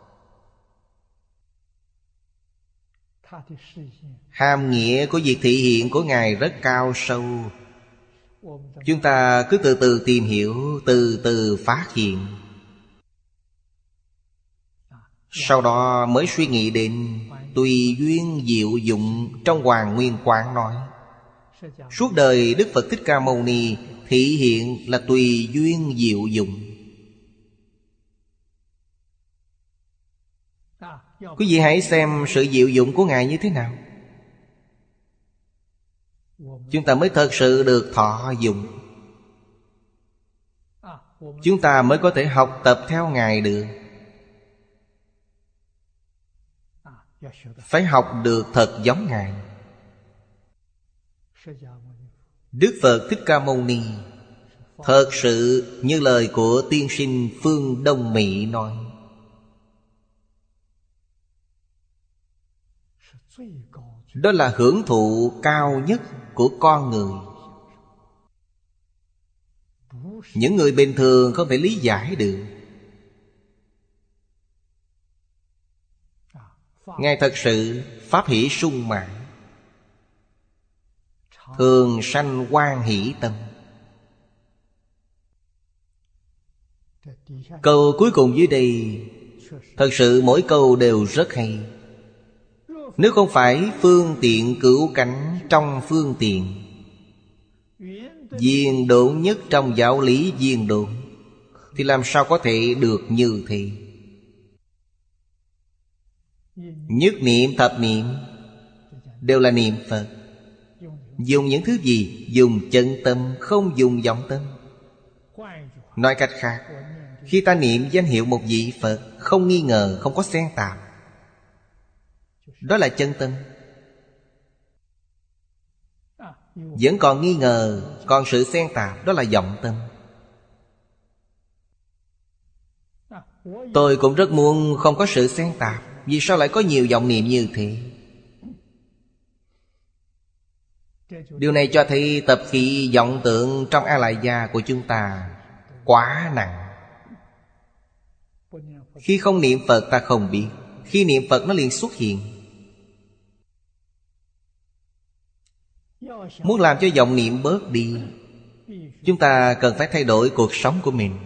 Hàm nghĩa của việc thị hiện của Ngài rất cao sâu. Chúng ta cứ từ từ tìm hiểu, từ từ phát hiện. Sau đó mới suy nghĩ đến tùy duyên diệu dụng. Trong Hoàng Nguyên Quán nói suốt đời Đức Phật Thích Ca Mâu Ni thị hiện là tùy duyên diệu dụng. Quý vị hãy xem sự diệu dụng của Ngài như thế nào. chúng ta mới thật sự được thọ dụng. Chúng ta mới có thể học tập theo Ngài được. Phải học được thật giống Ngài. Đức Phật Thích Ca Mâu Ni thật sự như lời của tiên sinh Phương Đông Mỹ nói, đó là hưởng thụ cao nhất của con người. Những người bình thường không thể lý giải được. Ngài thật sự pháp hỷ sung mãn, thường sanh hoan hỷ tâm. Câu cuối cùng dưới đây thật sự mỗi câu đều rất hay. Nếu không phải phương tiện cửu cảnh trong phương tiện, viên độn nhất trong giáo lý viên độn, thì làm sao có thể được như thế? Nhất niệm thập niệm đều là niệm Phật. Dùng những thứ gì? Dùng chân tâm, không dùng vọng tâm. Nói cách khác, khi ta niệm danh hiệu một vị Phật, không nghi ngờ, không có xen tạp, đó là chân tâm. Vẫn còn nghi ngờ, còn sự xen tạp, đó là vọng tâm. Tôi cũng rất muốn không có sự xen tạp. Vì sao lại có nhiều vọng niệm như thế? Điều này cho thấy tập khí vọng tưởng trong A Lại Gia của chúng ta quá nặng. Khi không niệm Phật ta không biết, khi niệm Phật nó liền xuất hiện. Muốn làm cho vọng niệm bớt đi, chúng ta cần phải thay đổi cuộc sống của mình.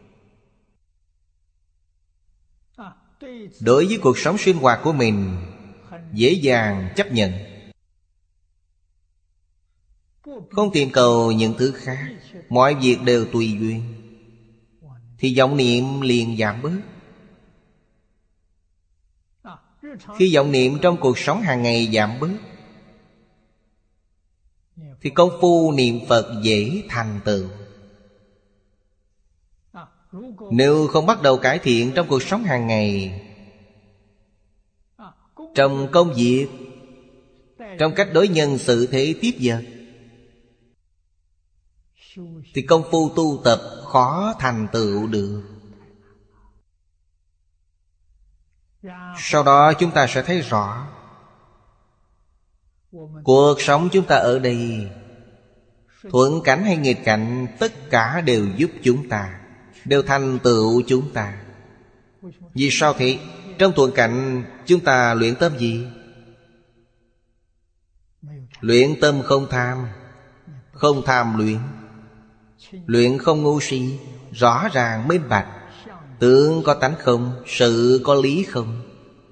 Đối với cuộc sống sinh hoạt của mình dễ dàng chấp nhận, không tìm cầu những thứ khác, mọi việc đều tùy duyên, thì vọng niệm liền giảm bớt. Khi vọng niệm trong cuộc sống hàng ngày giảm bớt, thì công phu niệm Phật dễ thành tựu. Nếu không bắt đầu cải thiện trong cuộc sống hàng ngày, trong công việc, trong cách đối nhân xử thế tiếp vật, thì công phu tu tập khó thành tựu được. Sau đó chúng ta sẽ thấy rõ, cuộc sống chúng ta ở đây, thuận cảnh hay nghịch cảnh, tất cả đều giúp chúng ta, đều thành tựu chúng ta. Vì sao thế? Trong thuận cảnh chúng ta luyện tâm gì? Luyện tâm không tham, không tham luyện. Luyện không ngu si, rõ ràng minh bạch. Tướng có tánh không, sự có lý không.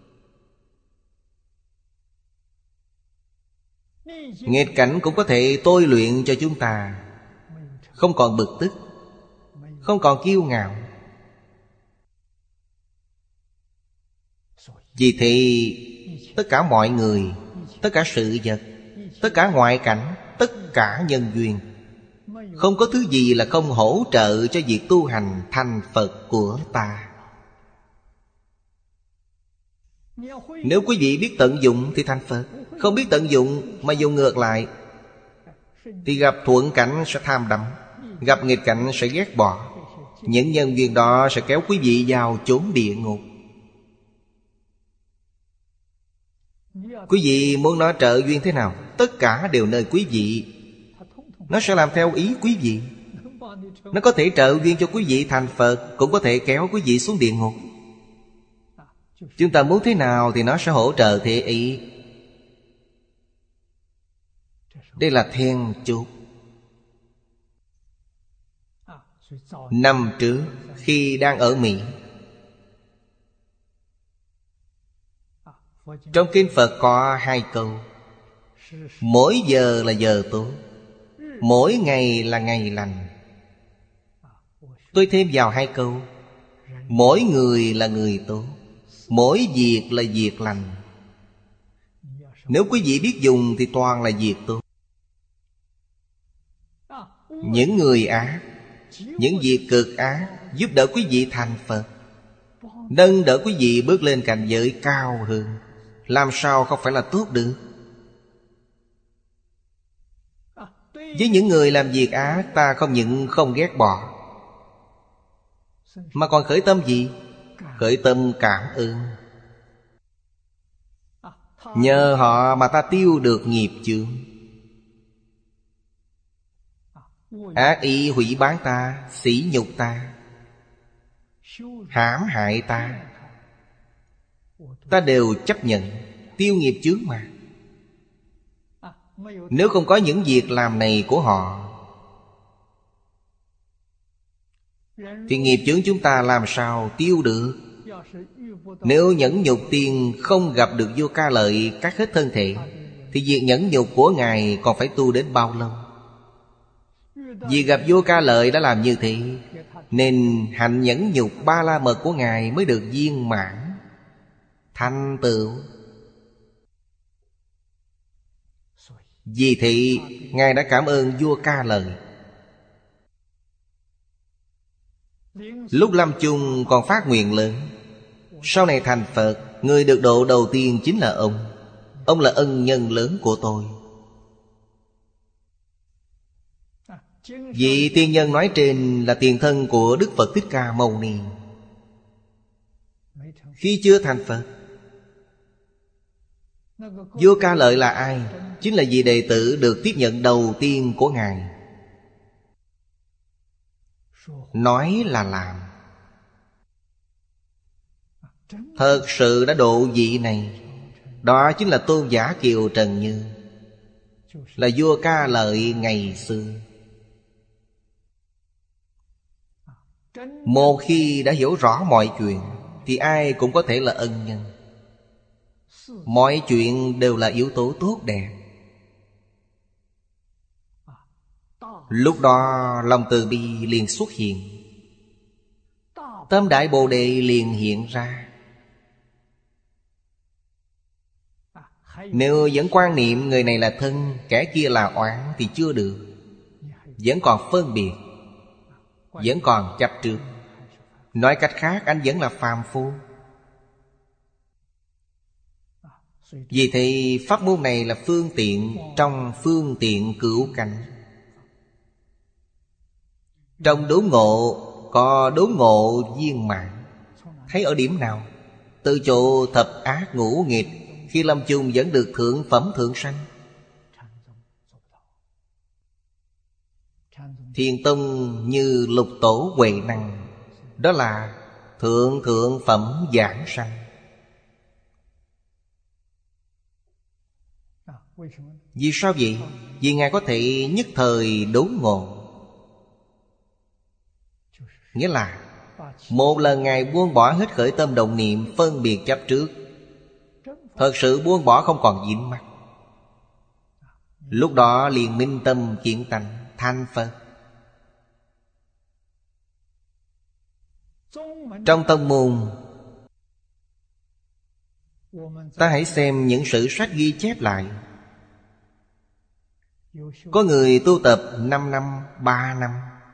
Nghịch cảnh cũng có thể tôi luyện cho chúng ta, không còn bực tức, không còn kiêu ngạo. Vì thế tất cả mọi người, tất cả sự vật, tất cả ngoại cảnh, tất cả nhân duyên, không có thứ gì là không hỗ trợ cho việc tu hành thành Phật của ta. Nếu quý vị biết tận dụng thì thành Phật. Không biết tận dụng mà dùng ngược lại, thì gặp thuận cảnh sẽ tham đắm, gặp nghịch cảnh sẽ ghét bỏ. Những nhân duyên đó sẽ kéo quý vị vào chốn địa ngục. Quý vị muốn nó trợ duyên thế nào, tất cả đều nơi quý vị. Nó sẽ làm theo ý quý vị. Nó có thể trợ duyên cho quý vị thành Phật, cũng có thể kéo quý vị xuống địa ngục. Chúng ta muốn thế nào thì nó sẽ hỗ trợ thế ý. Đây là then chốt. Năm trước khi đang ở Mỹ, trong kinh Phật có 2 câu: mỗi giờ là giờ tốt, mỗi ngày là ngày lành. Tôi thêm vào 2 câu: mỗi người là người tốt, mỗi việc là việc lành. Nếu quý vị biết dùng thì toàn là việc tốt. những người ác, những việc cực ác, giúp đỡ quý vị thành Phật, nâng đỡ quý vị bước lên cảnh giới cao hơn, làm sao không phải là tốt được? Với những người làm việc ác, ta không những không ghét bỏ, mà còn khởi tâm gì? Khởi tâm cảm ơn. Nhờ họ mà ta tiêu được nghiệp chướng. Ác ý hủy bán ta, sỉ nhục ta, hãm hại ta, ta đều chấp nhận, tiêu nghiệp chướng mà. Nếu không có những việc làm này của họ, thì nghiệp chướng chúng ta làm sao tiêu được? Nếu nhẫn nhục tiên không gặp được Vua Ca Lợi cắt hết thân thể, thì việc nhẫn nhục của Ngài còn phải tu đến bao lâu? Vì gặp Vua Ca Lợi đã làm như thế, nên hạnh nhẫn nhục ba la mật của Ngài mới được viên mãn, thành tựu. Vì thế Ngài đã cảm ơn Vua Ca Lợi. Lúc lâm chung còn phát nguyện lớn, sau này thành Phật, người được độ đầu tiên chính là ông. Ông là ân nhân lớn của tôi. Vị tiên nhân nói trên là tiền thân của Đức Phật Thích Ca Mâu Ni. Khi chưa thành Phật, Vua Ca Lợi là ai? Chính là vị đệ tử được tiếp nhận đầu tiên của Ngài. Nói là làm. Thật sự đã độ vị này. Đó chính là tôn giả Kiều Trần Như, là Vua Ca Lợi ngày xưa. Một khi đã hiểu rõ mọi chuyện, thì ai cũng có thể là ân nhân. Mọi chuyện đều là yếu tố tốt đẹp. Lúc đó lòng từ bi liền xuất hiện, tâm Đại Bồ Đề liền hiện ra. Nếu vẫn quan niệm người này là thân, kẻ kia là oán thì chưa được. Vẫn còn phân biệt, vẫn còn chấp trước. Nói cách khác, anh vẫn là phàm phu. Vì thế pháp môn này là phương tiện trong phương tiện cửu cảnh. Trong đốn ngộ có đốn ngộ viên mãn. Thấy ở điểm nào? Từ chỗ thập ác ngũ nghịch, khi lâm chung vẫn được thượng phẩm thượng sanh. Thiền tông như Lục Tổ Huệ Năng, đó là thượng phẩm giảng sanh. Vì sao vậy? Vì Ngài có thể nhất thời đốn ngộ. Nghĩa là một lần Ngài buông bỏ hết khởi tâm động niệm phân biệt chấp trước, thật sự buông bỏ không còn dính mắc. Lúc đó liền minh tâm kiến tánh, thành Phật. Trong tông môn, ta hãy xem những sử sách ghi chép lại. Có người tu tập 5 năm, 3 năm.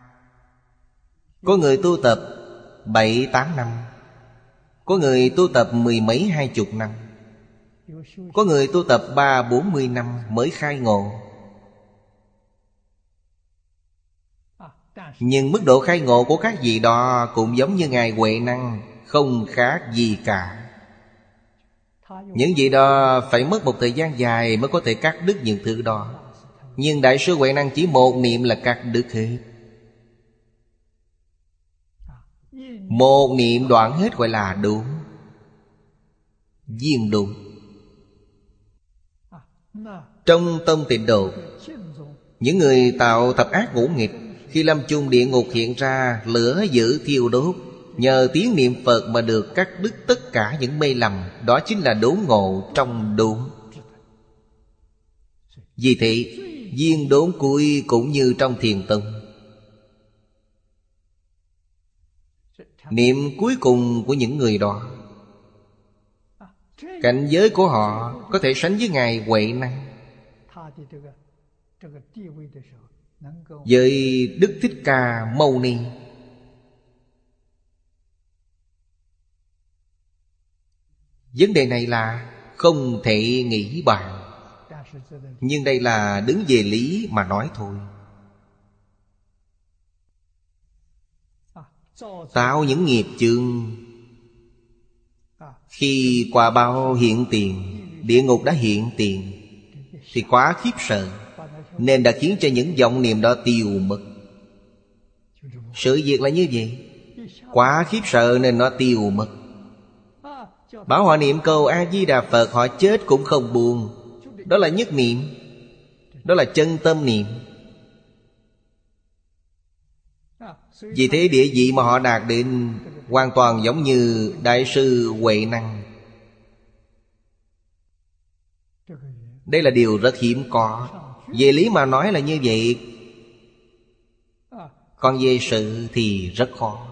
Có người tu tập 7-8 năm. Có người tu tập 10 mấy 20 năm. Có người tu tập 30-40 năm mới khai ngộ. Nhưng mức độ khai ngộ của các vị đó cũng giống như Ngài Huệ Năng, không khác gì cả. Những vị đó phải mất một thời gian dài mới có thể cắt đứt những thứ đó. Nhưng Đại sư Huệ Năng chỉ một niệm là cắt đứt hết. Một niệm đoạn hết gọi là đúng, viên đúng. Trong tông Tịnh Độ, những người tạo thập ác ngũ nghịch, khi lâm chung địa ngục hiện ra, lửa dữ thiêu đốt, nhờ tiếng niệm Phật mà được cắt đứt tất cả những mê lầm. Đó chính là đốn ngộ trong đốn. Vì thế viên đốn cuối cũng như trong Thiền tông. Niệm cuối cùng của những người đó, cảnh giới của họ có thể sánh với Ngài Huệ Năng. với Đức Thích Ca Mâu Ni. Vấn đề này là không thể nghĩ bàn, nhưng đây là đứng về lý mà nói thôi. Tạo những nghiệp chướng, khi quả báo hiện tiền, địa ngục đã hiện tiền, thì quá khiếp sợ, nên đã khiến cho những vọng niệm đó tiêu mất. Sự việc là như vậy. Quá khiếp sợ nên nó tiêu mất. Bảo họ niệm câu A-di-đà Phật, họ chết cũng không buồn. Đó là nhất niệm, đó là chân tâm niệm. Vì thế địa vị mà họ đạt đến hoàn toàn giống như Đại sư Huệ Năng. Đây là điều rất hiếm có. Về lý mà nói là như vậy, còn về sự thì rất khó.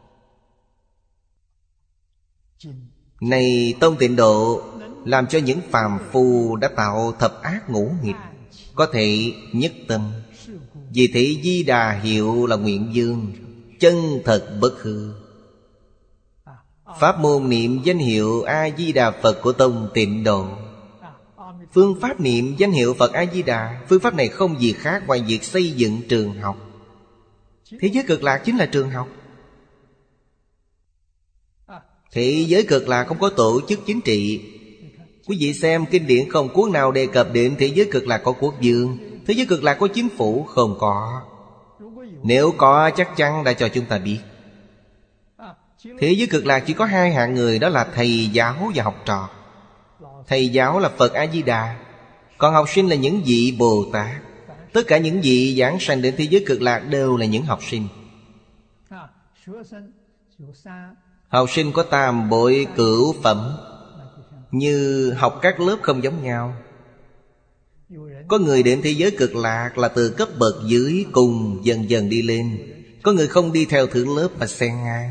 Này Tông Tịnh Độ làm cho những phàm phu đã tạo thập ác ngũ nghịch có thể nhất tâm. Vì thế Di Đà hiệu là Nguyện Dương, chân thật bất hư. Pháp môn niệm danh hiệu A-di-đà Phật của Tông Tịnh Độ. Phương pháp niệm danh hiệu Phật A-di-đà, phương pháp này không gì khác ngoài việc xây dựng trường học. Thế giới cực lạc chính là trường học. Thế giới cực lạc không có tổ chức chính trị. Quý vị xem kinh điển không cuốn nào đề cập đến thế giới cực lạc có quốc vương. Thế giới cực lạc có chính phủ, không có. Nếu có chắc chắn đã cho chúng ta biết. Thế giới cực lạc chỉ có hai hạng người, đó là thầy giáo và học trò. Thầy giáo là Phật A-di-đà, còn học sinh là những vị Bồ Tát. Tất cả những vị giảng sanh đến thế giới cực lạc đều là những học sinh. Học sinh có tam bội cửu phẩm, như học các lớp không giống nhau. Có người đến thế giới cực lạc là từ cấp bậc dưới cùng dần dần đi lên. Có người không đi theo thứ lớp mà xen ngang.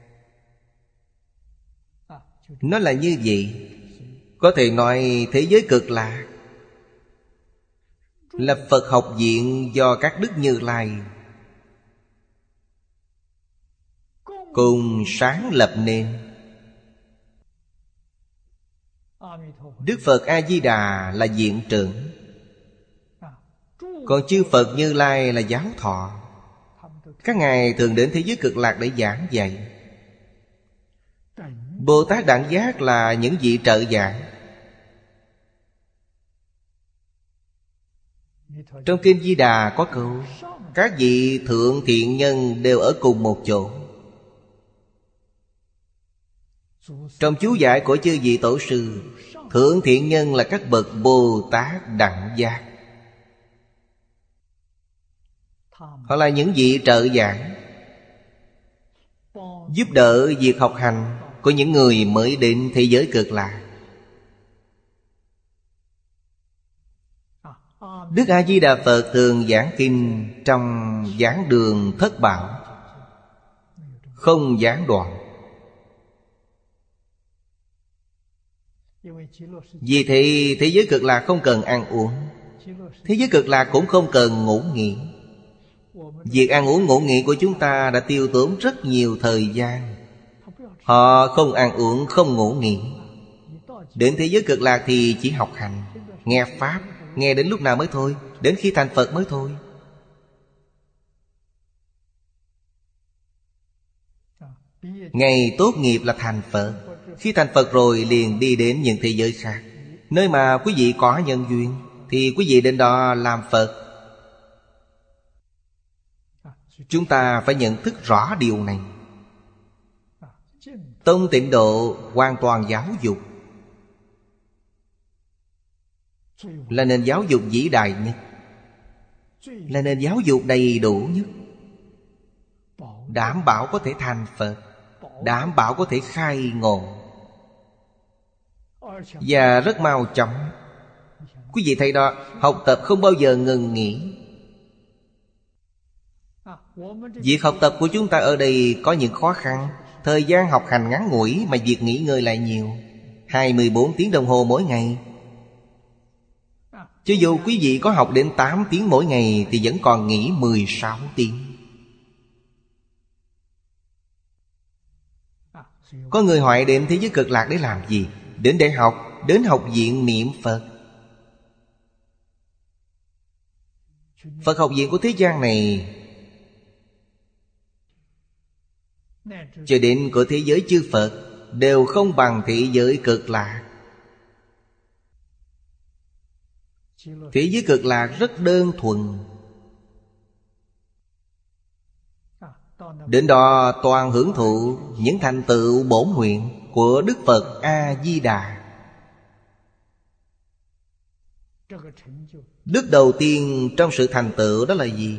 Nó là như vậy. Có thể nói thế giới cực lạc là Phật học viện do các Đức Như Lai cùng sáng lập nên. Đức Phật A-di-đà là viện trưởng, còn chư Phật Như Lai là giáo thọ. Các ngài thường đến thế giới cực lạc để giảng dạy. Bồ Tát Đẳng Giác là những vị trợ giảng. Trong Kinh Di Đà có câu các vị thượng thiện nhân đều ở cùng một chỗ. Trong chú giải của chư vị tổ sư, thượng thiện nhân là các bậc Bồ Tát Đẳng Giác. Họ là những vị trợ giảng, giúp đỡ việc học hành của những người mới đến thế giới cực lạc. Đức A-di-đà Phật thường giảng kinh trong giảng đường thất bảo, không giảng đoạn. Vì thế thế giới cực lạc không cần ăn uống, thế giới cực lạc cũng không cần ngủ nghỉ. Việc ăn uống ngủ nghỉ của chúng ta đã tiêu tốn rất nhiều thời gian. Họ không ăn uống, không ngủ nghỉ. Đến thế giới cực lạc thì chỉ học hành, nghe Pháp, nghe đến lúc nào mới thôi, đến khi thành Phật mới thôi. Ngày tốt nghiệp là thành Phật. Khi thành Phật rồi liền đi đến những thế giới khác, nơi mà quý vị có nhân duyên thì quý vị đến đó làm Phật. Chúng ta phải nhận thức rõ điều này. Tông Tịnh Độ hoàn toàn giáo dục, là nền giáo dục vĩ đại nhất, là nền giáo dục đầy đủ nhất. Đảm bảo có thể thành Phật, đảm bảo có thể khai ngộ, và rất mau chóng. Quý vị thấy đó, học tập không bao giờ ngừng nghỉ. Việc học tập của chúng ta ở đây có những khó khăn. Thời gian học hành ngắn ngủi mà việc nghỉ ngơi lại nhiều, 24 tiếng đồng hồ mỗi ngày. Chứ dù quý vị có học đến 8 tiếng mỗi ngày thì vẫn còn nghỉ 16 tiếng. Có người hỏi đến thế giới cực lạc để làm gì? Đến để học, đến học viện niệm Phật. Phật học viện của thế gian này cho đến của thế giới chư Phật đều không bằng thế giới cực lạc. Thế giới cực lạc rất đơn thuần. Đến đó toàn hưởng thụ những thành tựu bổn nguyện của Đức Phật A-di-đà. Đức đầu tiên trong sự thành tựu đó là gì?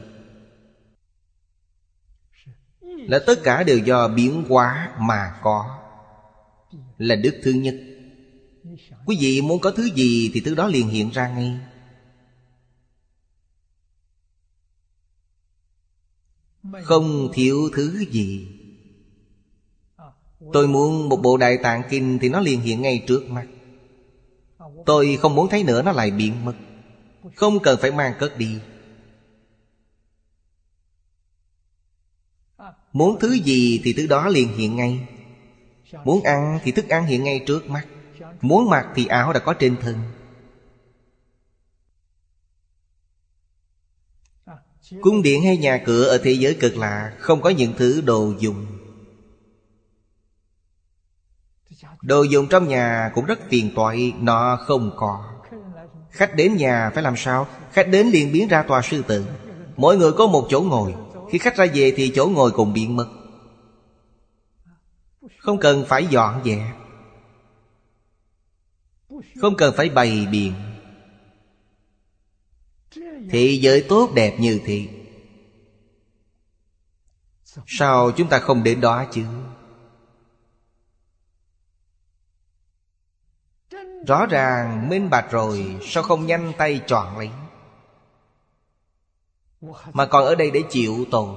Là tất cả đều do biến hóa mà có. Là đức thứ nhất. Quý vị muốn có thứ gì thì thứ đó liền hiện ra ngay. Không thiếu thứ gì. Tôi muốn một bộ Đại Tạng Kinh thì nó liền hiện ngay trước mắt. Tôi không muốn thấy nữa nó lại biến mất. Không cần phải mang cất đi. Muốn thứ gì thì thứ đó liền hiện ngay. Muốn ăn thì thức ăn hiện ngay trước mắt. Muốn mặc thì áo đã có trên thân. Cung điện hay nhà cửa ở thế giới cực lạc không có những thứ đồ dùng. Đồ dùng trong nhà cũng rất phiền toái, nó không có. Khách đến nhà phải làm sao? Khách đến liền biến ra tòa sư tử. Mỗi người có một chỗ ngồi. Khi khách ra về thì chỗ ngồi cùng biến mất. Không cần phải dọn dẹp, không cần phải bày biện. Thế giới tốt đẹp như thế, sao chúng ta không đến đó chứ? Rõ ràng minh bạch rồi, sao không nhanh tay chọn lấy? Mà còn ở đây để chịu tội.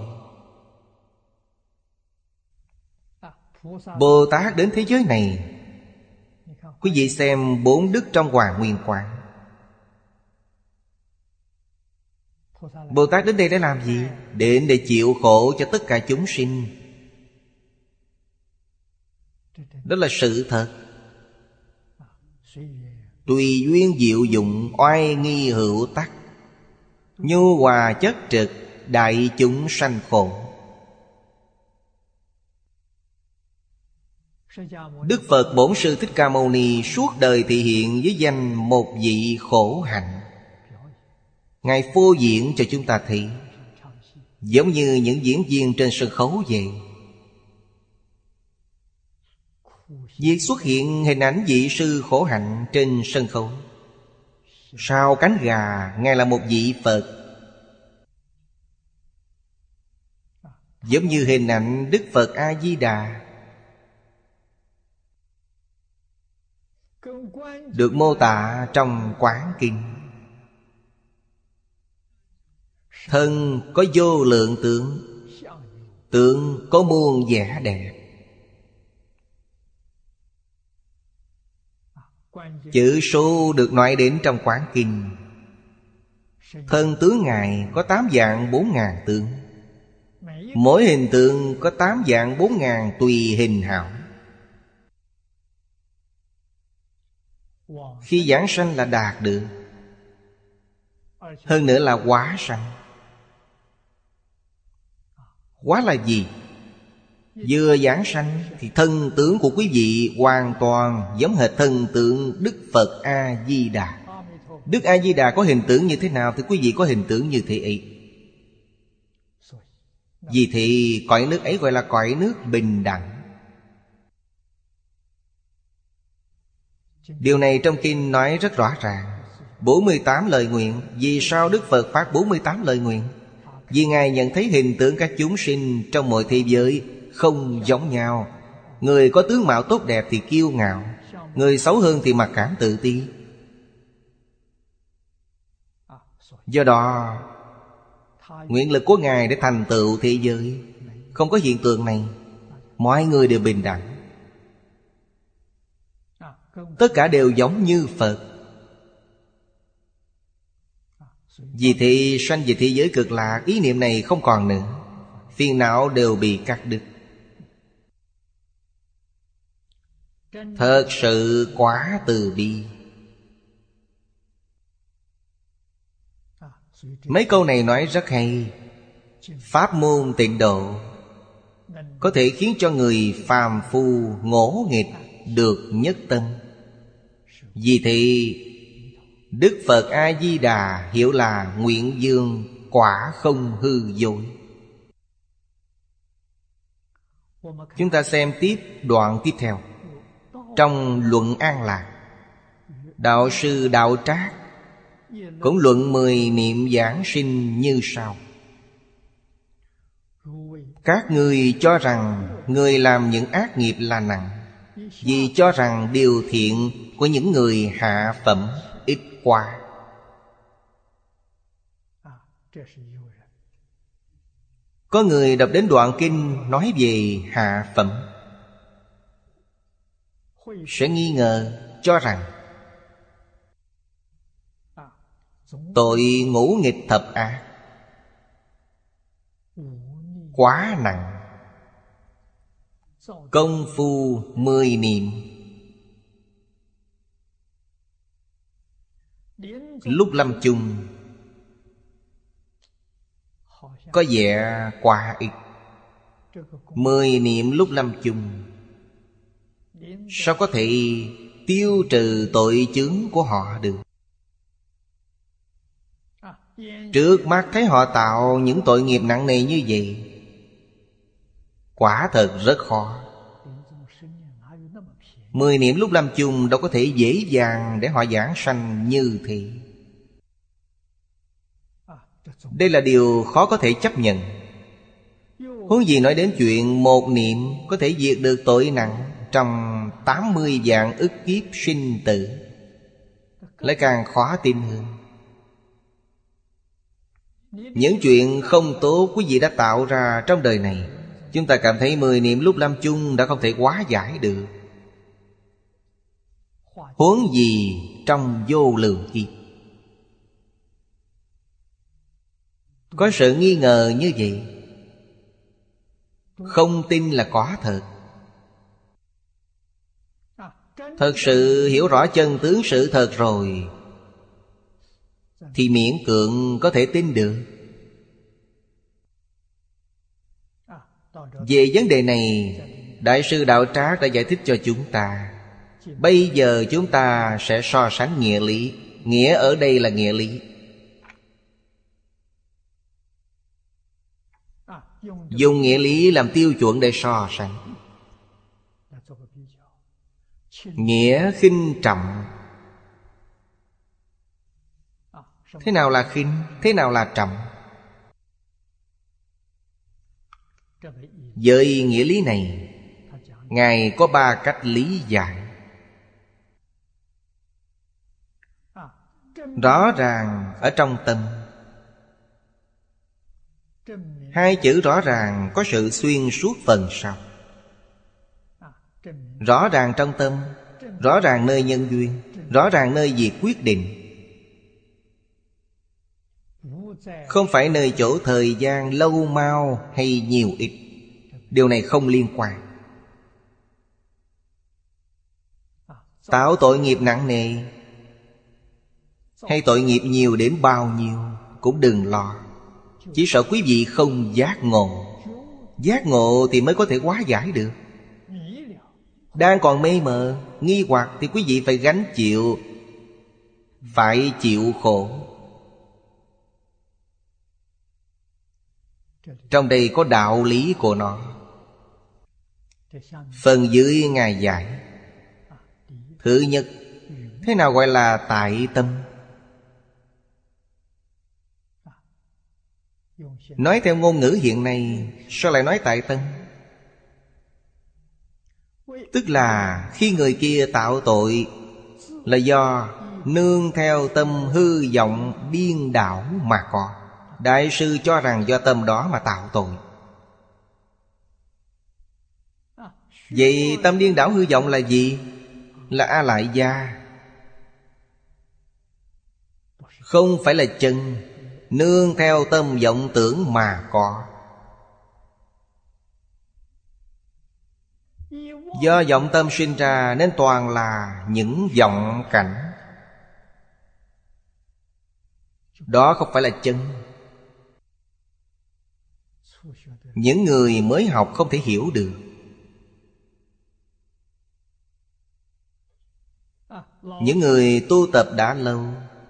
Bồ Tát đến thế giới này, quý vị xem 4 đức trong Hoàng Nguyên Quán. Bồ Tát đến đây để làm gì? Đến để chịu khổ cho tất cả chúng sinh. Đó là sự thật. Tùy duyên diệu dụng, oai nghi hữu tắc, nhu hòa chất trực, đại chúng sanh khổ. Đức Phật Bổn Sư Thích Ca Mâu Ni suốt đời thị hiện với danh một vị khổ hạnh. Ngài phô diễn cho chúng ta thấy, giống như những diễn viên trên sân khấu vậy. Việc xuất hiện hình ảnh vị sư khổ hạnh trên sân khấu, sau cánh gà Ngài là một vị Phật. Giống như hình ảnh Đức Phật A-di-đà được mô tả trong Quán Kinh. Thân có vô lượng tướng, tướng có muôn vẻ đẹp. Chữ số được nói đến trong Quán Kinh. Thân tướng Ngài có 8 dạng 4 ngàn tướng. Mỗi hình tượng có 8 dạng 4 ngàn tùy hình hảo. Khi giảng sanh là đạt được. Hơn nữa là hóa sanh. Hóa là gì? Vừa giảng sanh thì thân tướng của quý vị hoàn toàn giống hệt thân tướng Đức Phật A-di-đà. Đức A-di-đà có hình tướng như thế nào thì quý vị có hình tướng như thế ấy. Vì thì cõi nước ấy gọi là cõi nước bình đẳng. Điều này trong kinh nói rất rõ ràng. 48 lời nguyện. Vì sao Đức Phật phát 48 lời nguyện? Vì Ngài nhận thấy hình tượng các chúng sinh trong mọi thế giới không giống nhau. Người có tướng mạo tốt đẹp thì kiêu ngạo, người xấu hơn thì mặc cảm tự ti. Do đó nguyện lực của Ngài để thành tựu thế giới không có hiện tượng này. Mọi người đều bình đẳng, tất cả đều giống như Phật. Vì thế sanh về thế giới cực lạc, ý niệm này không còn nữa, phiền não đều bị cắt đứt. Thật sự quá từ bi. Mấy câu này nói rất hay. Pháp môn Tịnh độ có thể khiến cho người phàm phu ngỗ nghịch được nhất tâm. Vì thế Đức Phật A-di-đà hiểu là nguyện dương quả không hư dối. Chúng ta xem tiếp đoạn tiếp theo. Trong luận An Lạc, Đạo sư Đạo Trác cũng luận 10 niệm giảng sinh như sau: các ngươi cho rằng người làm những ác nghiệp là nặng, vì cho rằng điều thiện của những người hạ phẩm ít quá. Có người đọc đến đoạn kinh nói về hạ phẩm sẽ nghi ngờ, cho rằng tội ngũ nghịch thập ác quá nặng, công phu 10 niệm lúc lâm chung có vẻ quá ít. 10 niệm lúc lâm chung sao có thể tiêu trừ tội chướng của họ được? Trước mắt thấy họ tạo những tội nghiệp nặng nề như vậy, quả thật rất khó. 10 niệm lúc lâm chung đâu có thể dễ dàng để họ giảng sanh như thế. Đây là điều khó có thể chấp nhận. Huống gì nói đến chuyện một niệm có thể diệt được tội nặng trong 80 vạn ức kiếp sinh tử, lại càng khó tin hơn. Những chuyện không tốt quý vị đã tạo ra trong đời này, chúng ta cảm thấy 10 niệm lúc lâm chung đã không thể hóa giải được, huống gì trong vô lượng kiếp. Có sự nghi ngờ như vậy, không tin là có thật. Thật sự hiểu rõ chân tướng sự thật rồi thì miễn cưỡng có thể tin được. Về vấn đề này, Đại sư Đạo Trác đã giải thích cho chúng ta. Bây giờ chúng ta sẽ so sánh nghĩa lý. Nghĩa ở đây là nghĩa lý. Dùng nghĩa lý làm tiêu chuẩn để so sánh. Nghĩa khinh trọng. Thế nào là khinh? Thế nào là trọng? Với nghĩa lý này, Ngài có 3 cách lý giải. Rõ ràng ở trong tâm. 2 chữ rõ ràng có sự xuyên suốt phần sau. Rõ ràng trong tâm, rõ ràng nơi nhân duyên, rõ ràng nơi việc quyết định. Không phải nơi chỗ thời gian lâu mau hay nhiều ít. Điều này không liên quan. Tạo tội nghiệp nặng nề hay tội nghiệp nhiều đến bao nhiêu cũng đừng lo. Chỉ sợ quý vị không giác ngộ. Giác ngộ thì mới có thể hóa giải được. Đang còn mê mờ, nghi hoặc thì quý vị phải gánh chịu, phải chịu khổ. Trong đây có đạo lý của nó. Phần dưới Ngài giải. Thứ nhất, thế nào gọi là tại tâm? Nói theo ngôn ngữ hiện nay, sao lại nói tại tâm? Tức là khi người kia tạo tội là do nương theo tâm hư vọng điên đảo mà có. Đại sư cho rằng do tâm đó mà tạo tội. Vậy tâm điên đảo hư vọng là gì? Là A Lại Gia. Không phải là chân, nương theo tâm vọng tưởng mà có. Do vọng tâm sinh ra nên toàn là những vọng cảnh. Đó không phải là chân. Những người mới học không thể hiểu được. Những người tu tập đã lâu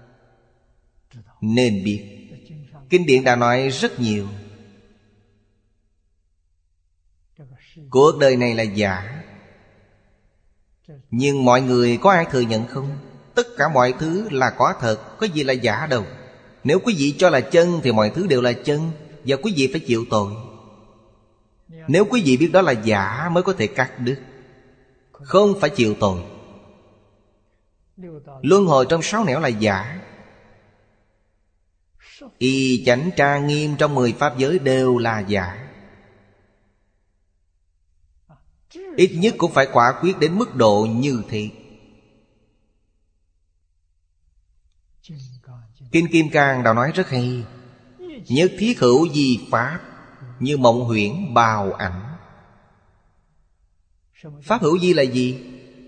nên biết. Kinh điển đã nói rất nhiều. Cuộc đời này là giả. Nhưng mọi người có ai thừa nhận không? Tất cả mọi thứ là có thật, có gì là giả đâu. Nếu quý vị cho là chân thì mọi thứ đều là chân, và quý vị phải chịu tội. Nếu quý vị biết đó là giả mới có thể cắt đứt, không phải chịu tội. Luân hồi trong 6 nẻo là giả. Y chánh tra nghiêm trong 10 pháp giới đều là giả. Ít nhất cũng phải quả quyết đến mức độ như thế. Kinh Kim Cang đã nói rất hay: nhất thiết hữu vi pháp, như mộng huyễn bào ảnh. Pháp hữu vi là gì?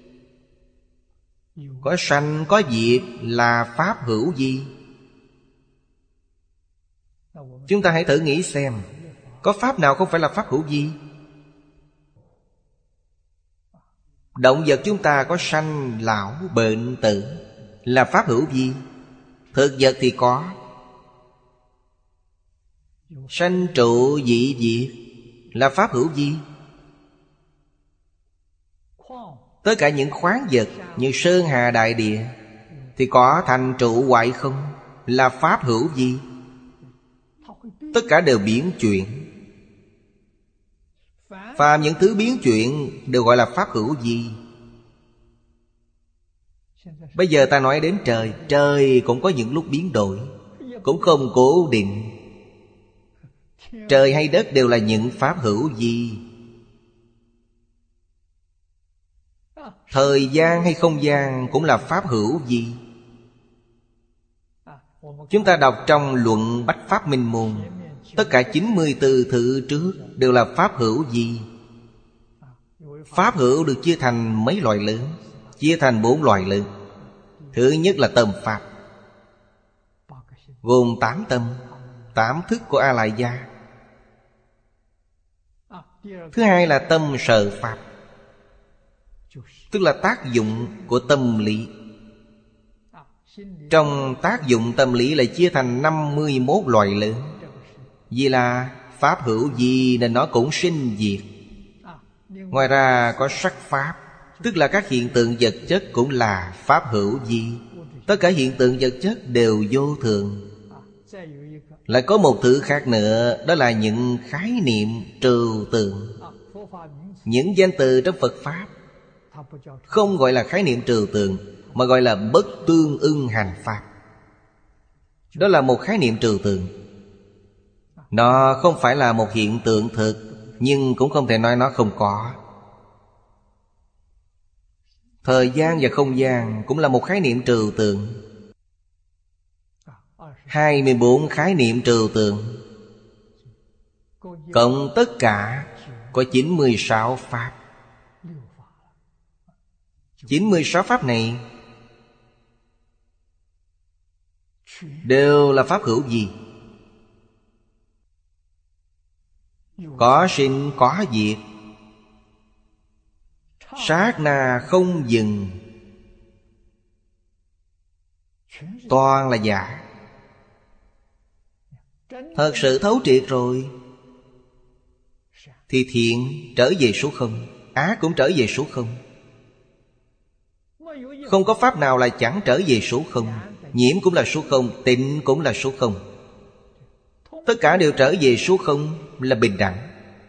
Có sanh có diệt là pháp hữu vi. Chúng ta hãy thử nghĩ xem, có pháp nào không phải là pháp hữu vi? Động vật chúng ta có sanh lão bệnh tử là pháp hữu vi. Thực vật thì có sanh trụ dị diệt là pháp hữu vi. Tất cả những khoáng vật như sơn hà đại địa thì có thành trụ hoại không là pháp hữu vi. Tất cả đều biến chuyển. Phàm những thứ biến chuyển đều gọi là pháp hữu vi. Bây giờ ta nói đến trời, trời cũng có những lúc biến đổi, cũng không cố định. Trời hay đất đều là những pháp hữu vi. Thời gian hay không gian cũng là pháp hữu vi. Chúng ta đọc trong luận Bách Pháp Minh Môn, tất cả 94 thư trước đều là pháp hữu vi. Pháp hữu được chia thành mấy loại lớn? Chia thành 4 loại lớn. Thứ nhất là tâm pháp, gồm 8 tâm, 8 thức của A Lại Gia. Thứ hai là tâm sở pháp, tức là tác dụng của tâm lý. Trong tác dụng tâm lý lại chia thành 51 loại lớn. Vì là pháp hữu vi nên nó cũng sinh diệt. Ngoài ra có sắc pháp, tức là các hiện tượng vật chất cũng là pháp hữu vi. Tất cả hiện tượng vật chất đều vô thường. Lại có một thứ khác nữa, đó là những khái niệm trừu tượng. Những danh từ trong Phật Pháp không gọi là khái niệm trừu tượng, mà gọi là bất tương ưng hành pháp. Đó là một khái niệm trừu tượng. Nó không phải là một hiện tượng thực, nhưng cũng không thể nói nó không có. Thời gian và không gian cũng là một khái niệm trừu tượng. 24 khái niệm trừu tượng, cộng tất cả có 96 pháp. 96 pháp này đều là pháp hữu vi. Có sinh có diệt, sát na không dừng, toàn là giả. Thật sự thấu triệt rồi thì thiện trở về số không, ác cũng trở về số không. Không có pháp nào là chẳng trở về số không. Nhiễm cũng là số không, tịnh cũng là số không. Tất cả đều trở về số không, là bình đẳng,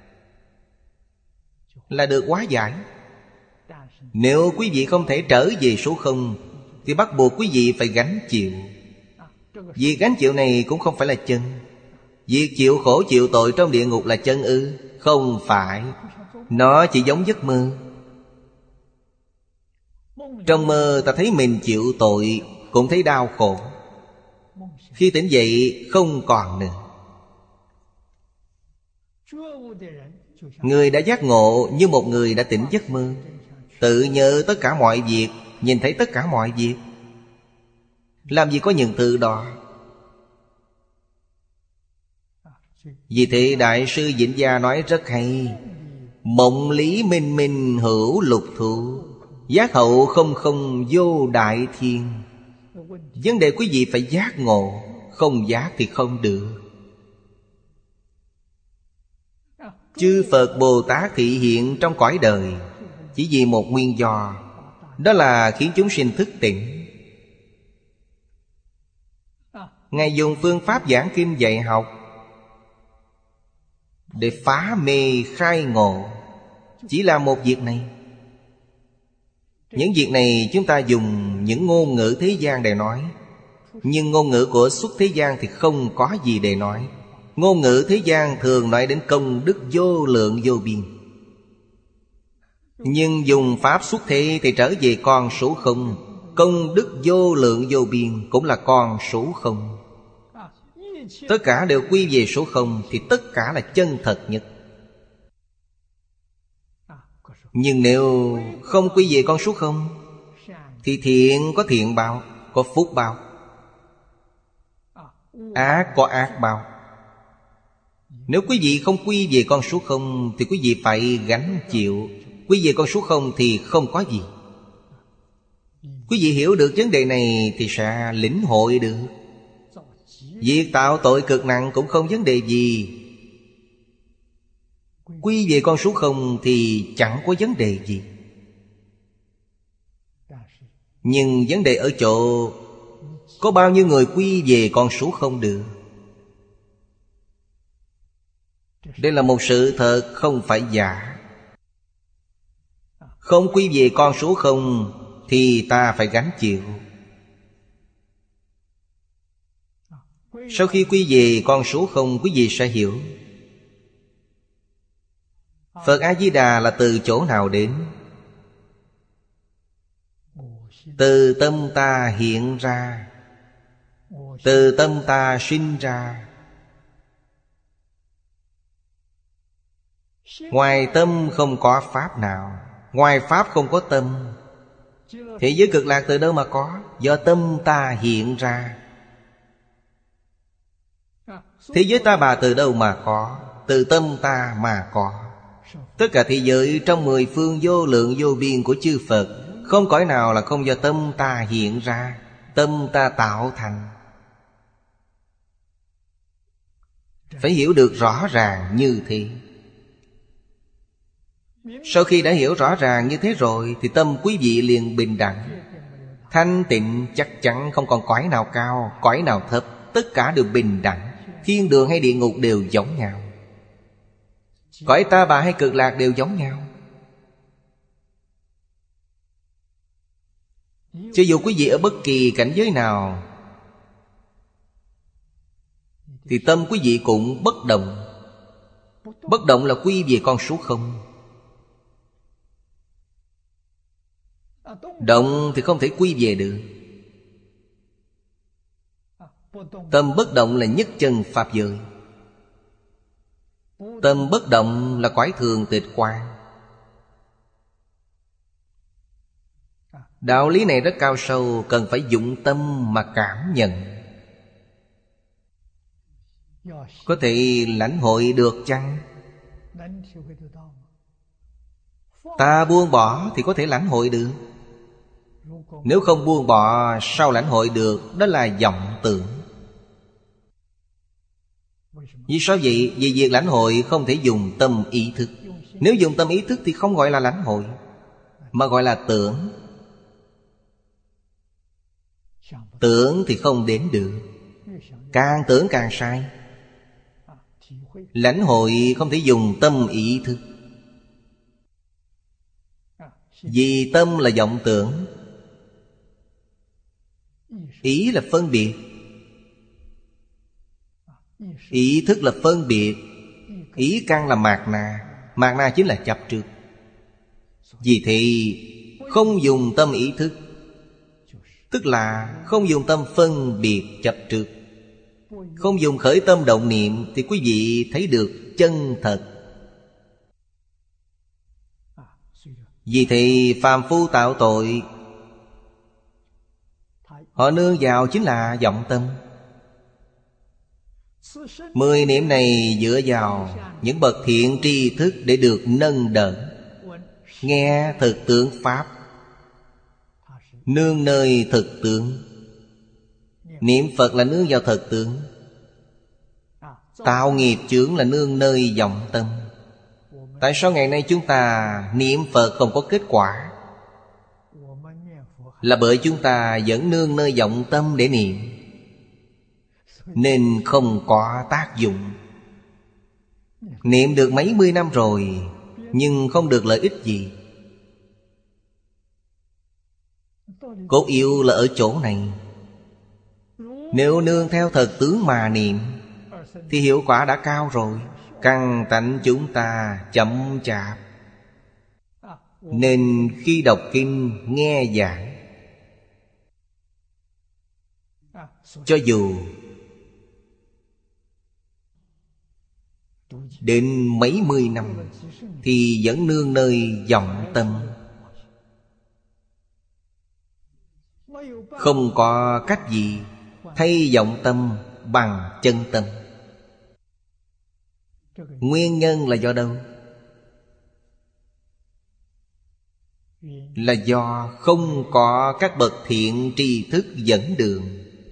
là được hóa giải. Nếu quý vị không thể trở về số không thì bắt buộc quý vị phải gánh chịu. Việc gánh chịu này cũng không phải là chân. Việc chịu khổ chịu tội trong địa ngục là chân ư? Không phải. Nó chỉ giống giấc mơ. Trong mơ ta thấy mình chịu tội, cũng thấy đau khổ. Khi tỉnh dậy không còn nữa. Người đã giác ngộ như một người đã tỉnh giấc mơ, tự nhớ tất cả mọi việc, nhìn thấy tất cả mọi việc. Làm gì có những từ đó. Vì thế Đại sư Vĩnh Gia nói rất hay: mộng lý minh minh hữu lục thủ, giác hậu không không vô đại thiên. Vấn đề quý vị phải giác ngộ, không giác thì không được. Chư Phật Bồ Tát thị hiện trong cõi đời chỉ vì một nguyên do, đó là khiến chúng sinh thức tỉnh. Ngài dùng phương pháp giảng kinh dạy học để phá mê khai ngộ. Chỉ là một việc này. Những việc này chúng ta dùng những ngôn ngữ thế gian để nói, nhưng ngôn ngữ của xuất thế gian thì không có gì để nói. Ngôn ngữ thế gian thường nói đến công đức vô lượng vô biên, nhưng dùng pháp xuất thế thì trở về con số không. Công đức vô lượng vô biên cũng là con số không. Tất cả đều quy về số không, thì tất cả là chân thật nhất. Nhưng nếu không quy về con số không, thì thiện có thiện báo, có phúc báo, ác có ác báo. Nếu quý vị không quy về con số không thì quý vị phải gánh chịu. Quy về con số không thì không có gì. Quý vị hiểu được vấn đề này thì sẽ lĩnh hội được. Việc tạo tội cực nặng cũng không vấn đề gì. Quy về con số không thì chẳng có vấn đề gì. Nhưng vấn đề ở chỗ có bao nhiêu người quy về con số không được. Đây là một sự thật, không phải giả. Không quy về con số không thì ta phải gánh chịu. Sau khi quy về con số không, quý vị sẽ hiểu Phật A-di-đà là từ chỗ nào đến. Từ tâm ta hiện ra, từ tâm ta sinh ra. Ngoài tâm không có pháp nào, ngoài pháp không có tâm. Thế giới cực lạc từ đâu mà có? Do tâm ta hiện ra. Thế giới ta bà từ đâu mà có? Từ tâm ta mà có. Tất cả thế giới trong 10 phương vô lượng vô biên của chư Phật, không cõi nào là không do tâm ta hiện ra, tâm ta tạo thành. Phải hiểu được rõ ràng như thế. Sau khi đã hiểu rõ ràng như thế rồi thì tâm quý vị liền bình đẳng, thanh tịnh. Chắc chắn không còn cõi nào cao, cõi nào thấp, tất cả đều bình đẳng. Thiên đường hay địa ngục đều giống nhau, cõi ta bà hay cực lạc đều giống nhau. Cho dù quý vị ở bất kỳ cảnh giới nào thì tâm quý vị cũng bất động. Bất động là quy về con số không. Động thì không thể quy về được. Tâm bất động là nhất chân pháp giới. Tâm bất động là cõi thường tịch quang. Đạo lý này rất cao sâu, cần phải dụng tâm mà cảm nhận. Có thể lãnh hội được chăng? Ta buông bỏ thì có thể lãnh hội được. Nếu không buông bỏ sao lãnh hội được? Đó là vọng tưởng. Vì sao vậy? Vì việc lãnh hội không thể dùng tâm ý thức. Nếu dùng tâm ý thức thì không gọi là lãnh hội, mà gọi là tưởng. Tưởng thì không đến được, càng tưởng càng sai. Lãnh hội không thể dùng tâm ý thức, vì tâm là vọng tưởng. Ý là phân biệt, ý thức là phân biệt. Ý căn là mạt na, mạt na chính là chấp trước. Vì thế không dùng tâm ý thức, tức là không dùng tâm phân biệt chấp trước. Không dùng khởi tâm động niệm thì quý vị thấy được chân thật. Vì thì phàm phu tạo tội, họ nương vào chính là vọng tâm. 10 niệm này dựa vào những bậc thiện tri thức để được nâng đỡ. Nghe thực tướng Pháp, nương nơi thực tướng. Niệm Phật là nương vào thực tướng. Tạo nghiệp chướng là nương nơi vọng tâm. Tại sao ngày nay chúng ta niệm Phật không có kết quả? Là bởi chúng ta vẫn nương nơi vọng tâm để niệm, nên không có tác dụng. Niệm được mấy mươi năm rồi, nhưng không được lợi ích gì. Cốt yếu là ở chỗ này. Nếu nương theo thật tướng mà niệm thì hiệu quả đã cao rồi. Căn tánh chúng ta chậm chạp, nên khi đọc kinh nghe giảng, cho dù đến mấy mươi năm thì vẫn nương nơi vọng tâm. Không có cách gì thay vọng tâm bằng chân tâm. Nguyên nhân là do đâu? Là do không có các bậc thiện tri thức dẫn đường.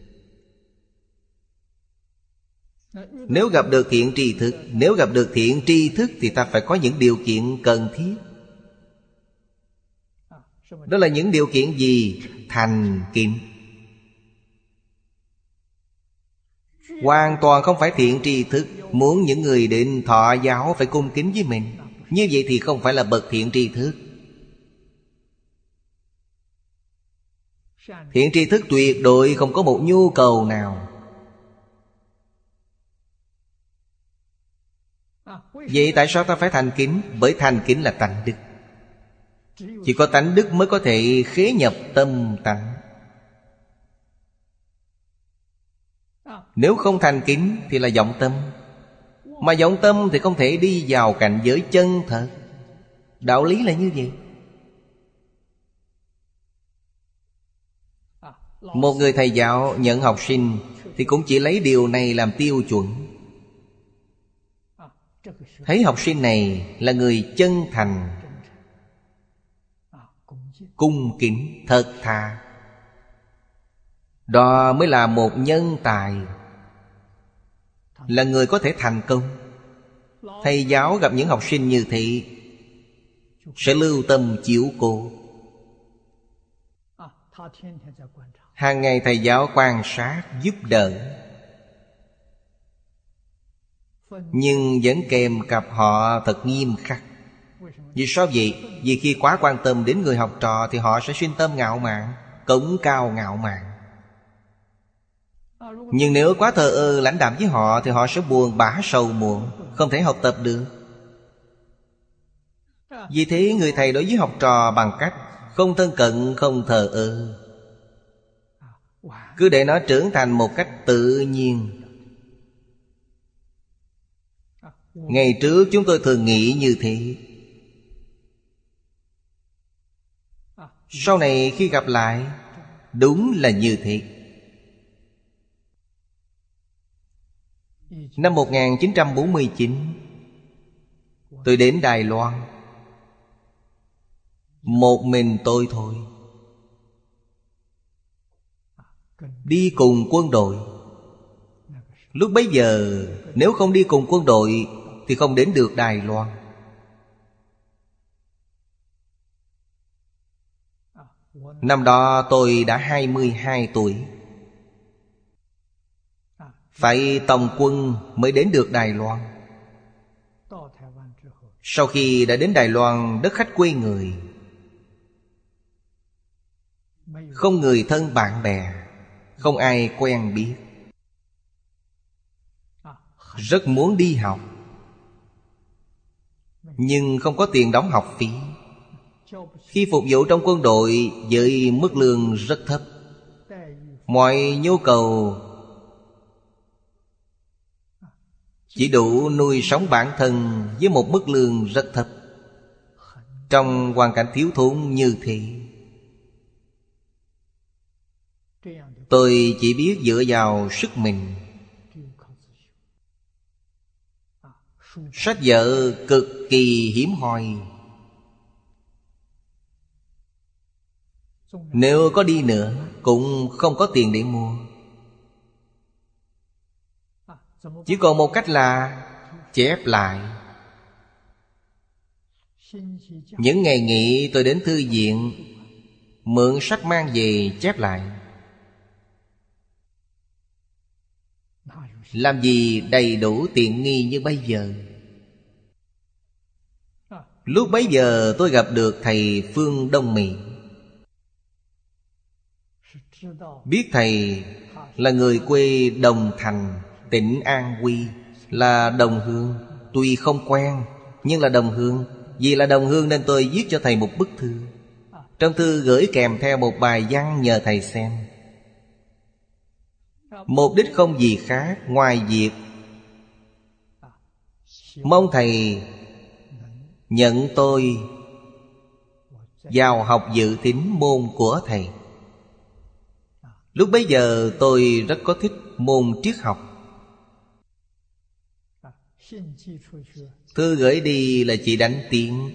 Nếu gặp được thiện tri thức thì ta phải có những điều kiện cần thiết. Đó là những điều kiện gì? Thành kính. Hoàn toàn không phải thiện tri thức. Muốn những người đến thọ giáo phải cung kính với mình, như vậy thì không phải là bậc thiện tri thức. Thiện tri thức tuyệt đối không có một nhu cầu nào. Vậy tại sao ta phải thành kính? Bởi thành kính là tánh đức. Chỉ có tánh đức mới có thể khế nhập tâm tánh. Nếu không thành kính thì là vọng tâm. Mà vọng tâm thì không thể đi vào cảnh giới chân thật. Đạo lý là như vậy. Một người thầy giáo nhận học sinh thì cũng chỉ lấy điều này làm tiêu chuẩn. Thấy học sinh này là người chân thành, cung kính, thật thà, đó mới là một nhân tài, là người có thể thành công. Thầy giáo gặp những học sinh như thế sẽ lưu tâm chiếu cố. Hàng ngày thầy giáo quan sát, giúp đỡ, nhưng vẫn kèm cặp họ thật nghiêm khắc. Vì sao vậy? Vì khi quá quan tâm đến người học trò thì họ sẽ sinh tâm ngạo mạn, cống cao ngạo mạn. Nhưng nếu quá thờ ơ lãnh đạm với họ thì họ sẽ buồn bã sầu muộn, không thể học tập được. Vì thế người thầy đối với học trò bằng cách không thân cận, không thờ ơ, cứ để nó trưởng thành một cách tự nhiên. Ngày trước chúng tôi thường nghĩ như thế. Sau này khi gặp lại, đúng là như thế. Năm 1949, tôi đến Đài Loan. Một mình tôi thôi. Đi cùng quân đội. Lúc bấy giờ nếu không đi cùng quân đội thì không đến được Đài Loan. Năm đó tôi đã 22 tuổi. Phải tòng quân mới đến được Đài Loan. Sau khi đã đến Đài Loan, đất khách quê người, không người thân bạn bè, không ai quen biết. Rất muốn đi học, nhưng không có tiền đóng học phí. Khi phục vụ trong quân đội với mức lương rất thấp, mọi nhu cầu chỉ đủ nuôi sống bản thân với một mức lương rất thấp. Trong hoàn cảnh thiếu thốn như thế, tôi chỉ biết dựa vào sức mình. Sách vở cực kỳ hiếm hoi. Nếu có đi nữa cũng không có tiền để mua. Chỉ còn một cách là chép lại. Những ngày nghỉ tôi đến thư viện, mượn sách mang về chép lại. Làm gì đầy đủ tiện nghi như bây giờ. Lúc bấy giờ tôi gặp được thầy Phương Đông Mỹ. Biết thầy là người quê Đồng Thành, tỉnh An Huy, là đồng hương. Tuy không quen nhưng là đồng hương. Vì là đồng hương nên tôi viết cho thầy một bức thư. Trong thư gửi kèm theo một bài văn nhờ thầy xem. Mục đích không gì khác ngoài việc mong thầy nhận tôi vào học dự tín môn của thầy. Lúc bấy giờ tôi rất có thích môn triết học. Thư gửi đi là chỉ đánh tiếng.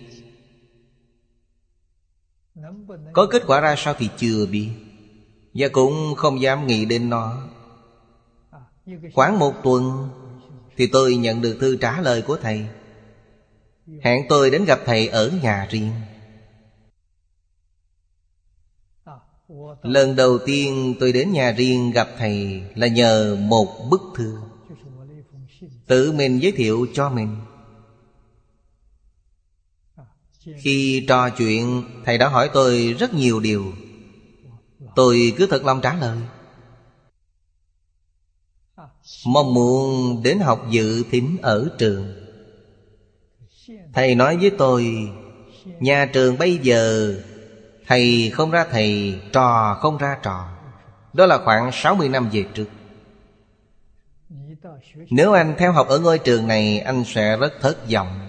Có kết quả ra sao thì chưa biết, và cũng không dám nghĩ đến nó. Khoảng một tuần thì tôi nhận được thư trả lời của thầy. Hẹn tôi đến gặp thầy ở nhà riêng. Lần đầu tiên tôi đến nhà riêng gặp thầy là nhờ một bức thư. Tự mình giới thiệu cho mình. Khi trò chuyện, thầy đã hỏi tôi rất nhiều điều. Tôi cứ thật lòng trả lời. Mong muốn đến học dự thính ở trường. Thầy nói với tôi, nhà trường bây giờ thầy không ra thầy, trò không ra trò. Đó là khoảng 60 năm về trước. Nếu anh theo học ở ngôi trường này, anh sẽ rất thất vọng.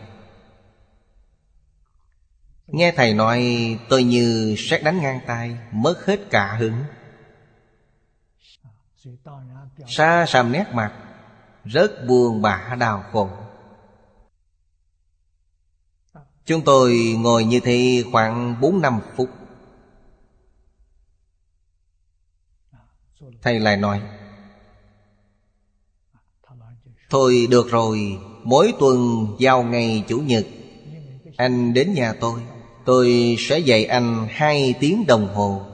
Nghe thầy nói, tôi như sét đánh ngang tai, mất hết cả hứng. Xa sầm nét mặt, rất buồn bã đau khổ. Chúng tôi ngồi như thế khoảng 4-5 phút. Thầy lại nói, thôi được rồi, mỗi tuần vào ngày Chủ nhật anh đến nhà tôi sẽ dạy anh 2 tiếng đồng hồ.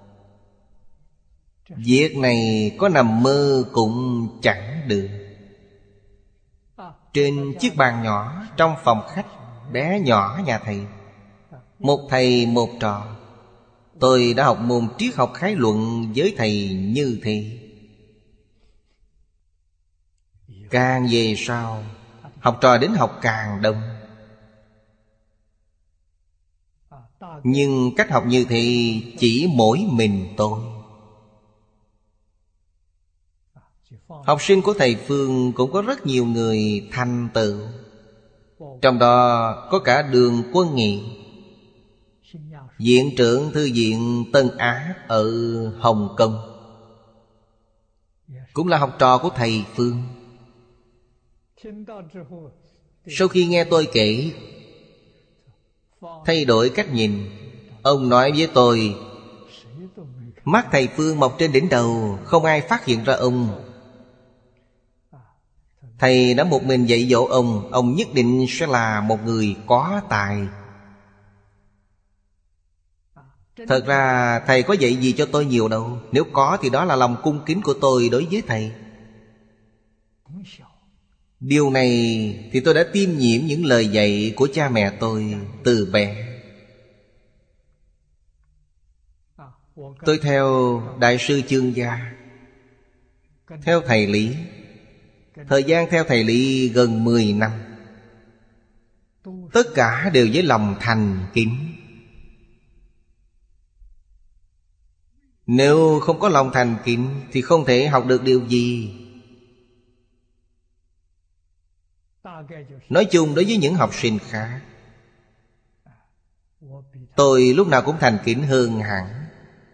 Việc này có nằm mơ cũng chẳng được. Trên chiếc bàn nhỏ trong phòng khách bé nhỏ nhà thầy, một thầy một trò. Tôi đã học môn triết học khái luận với thầy như thế. Càng về sau, học trò đến học càng đông. Nhưng cách học như thế chỉ mỗi mình tôi. Học sinh của thầy Phương cũng có rất nhiều người thành tựu. Trong đó có cả Đường Quân Nghị, viện trưởng thư viện Tân Á ở Hồng Kông, cũng là học trò của thầy Phương. Sau khi nghe tôi kể, thay đổi cách nhìn. Ông nói với tôi, mắt thầy Phương mọc trên đỉnh đầu, không ai phát hiện ra ông. Thầy đã một mình dạy dỗ ông nhất định sẽ là một người có tài. Thật ra thầy có dạy gì cho tôi nhiều đâu. Nếu có thì đó là lòng cung kính của tôi đối với thầy. Điều này thì tôi đã tiêm nhiễm những lời dạy của cha mẹ tôi từ bé. Tôi theo Đại sư Chương Gia, theo thầy Lý. Thời gian theo thầy Lý gần 10 năm. Tất cả đều với lòng thành kính. Nếu không có lòng thành kính thì không thể học được điều gì. Nói chung đối với những học sinh khác, tôi lúc nào cũng thành kính hơn hẳn.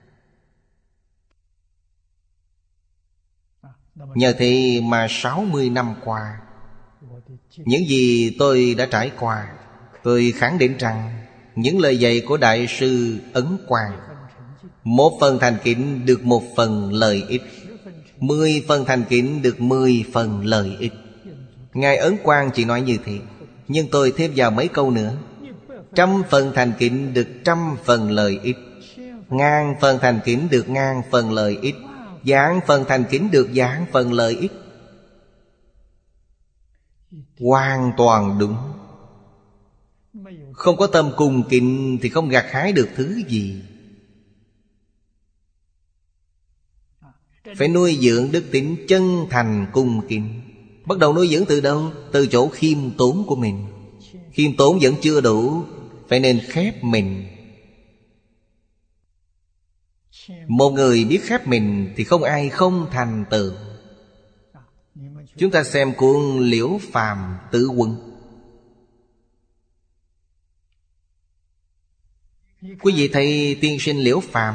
Nhờ thế mà 60 năm qua, những gì tôi đã trải qua, tôi khẳng định rằng những lời dạy của Đại sư Ấn Quang, 1 phần thành kính được 1 phần lợi ích, 10 phần thành kính được 10 phần lợi ích. Ngài Ấn Quang chỉ nói như thế, nhưng tôi thêm vào mấy câu nữa. 100 phần thành kính được 100 phần lợi ích, 1000 phần thành kính được 1000 phần lợi ích, 1.000 phần thành kính được 1.000 phần lợi ích. Hoàn toàn đúng. Không có tâm cung kính thì không gặt hái được thứ gì. Phải nuôi dưỡng đức tính chân thành cung kính. Bắt đầu nuôi dưỡng từ đâu? Từ chỗ khiêm tốn của mình. Khiêm tốn vẫn chưa đủ, phải nên khép mình. Một người biết khép mình thì không ai không thành tựu. Chúng ta xem cuốn Liễu Phàm Tử Quân. Quý vị thấy tiên sinh Liễu Phàm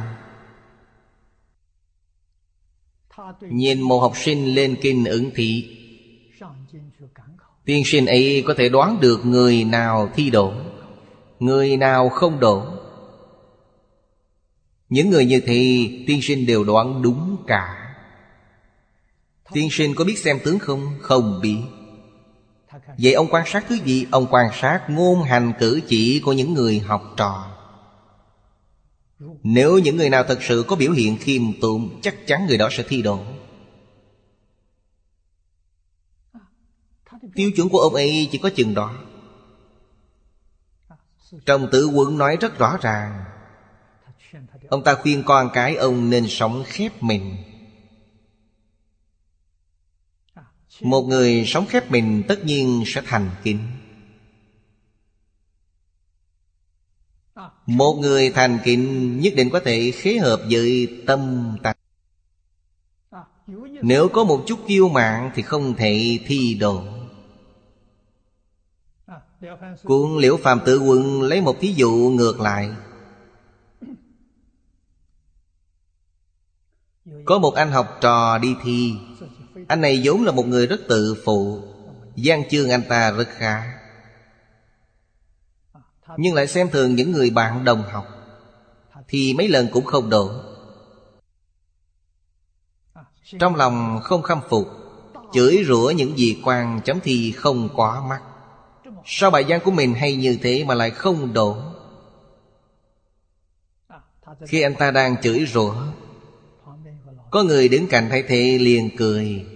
nhìn một học sinh lên kinh ứng thị. Tiên sinh ấy có thể đoán được người nào thi đỗ, người nào không đỗ. Những người như thế tiên sinh đều đoán đúng cả. Tiên sinh có biết xem tướng không? Không biết. Vậy ông quan sát thứ gì? Ông quan sát ngôn hành cử chỉ của những người học trò. Nếu những người nào thật sự có biểu hiện khiêm tốn, chắc chắn người đó sẽ thi đỗ. Tiêu chuẩn của ông ấy chỉ có chừng đó. Trong Tử Quân nói rất rõ ràng. Ông ta khuyên con cái ông nên sống khép mình. Một người sống khép mình tất nhiên sẽ thành kính. Một người thành kính nhất định có thể khế hợp với tâm tánh. Nếu có một chút kiêu mạn thì không thể thi đỗ. Cuốn Liễu Phàm Tử Quân lấy một thí dụ ngược lại. Có một anh học trò đi thi. Anh này vốn là một người rất tự phụ, văn chương anh ta rất khá, nhưng lại xem thường những người bạn đồng học, thì mấy lần cũng không đỗ. Trong lòng không khâm phục, chửi rủa những vị quan chấm thi không quá mắt. Sao bài văn của mình hay như thế mà lại không đỗ? Khi anh ta đang chửi rủa, có người đứng cạnh thấy thế liền cười.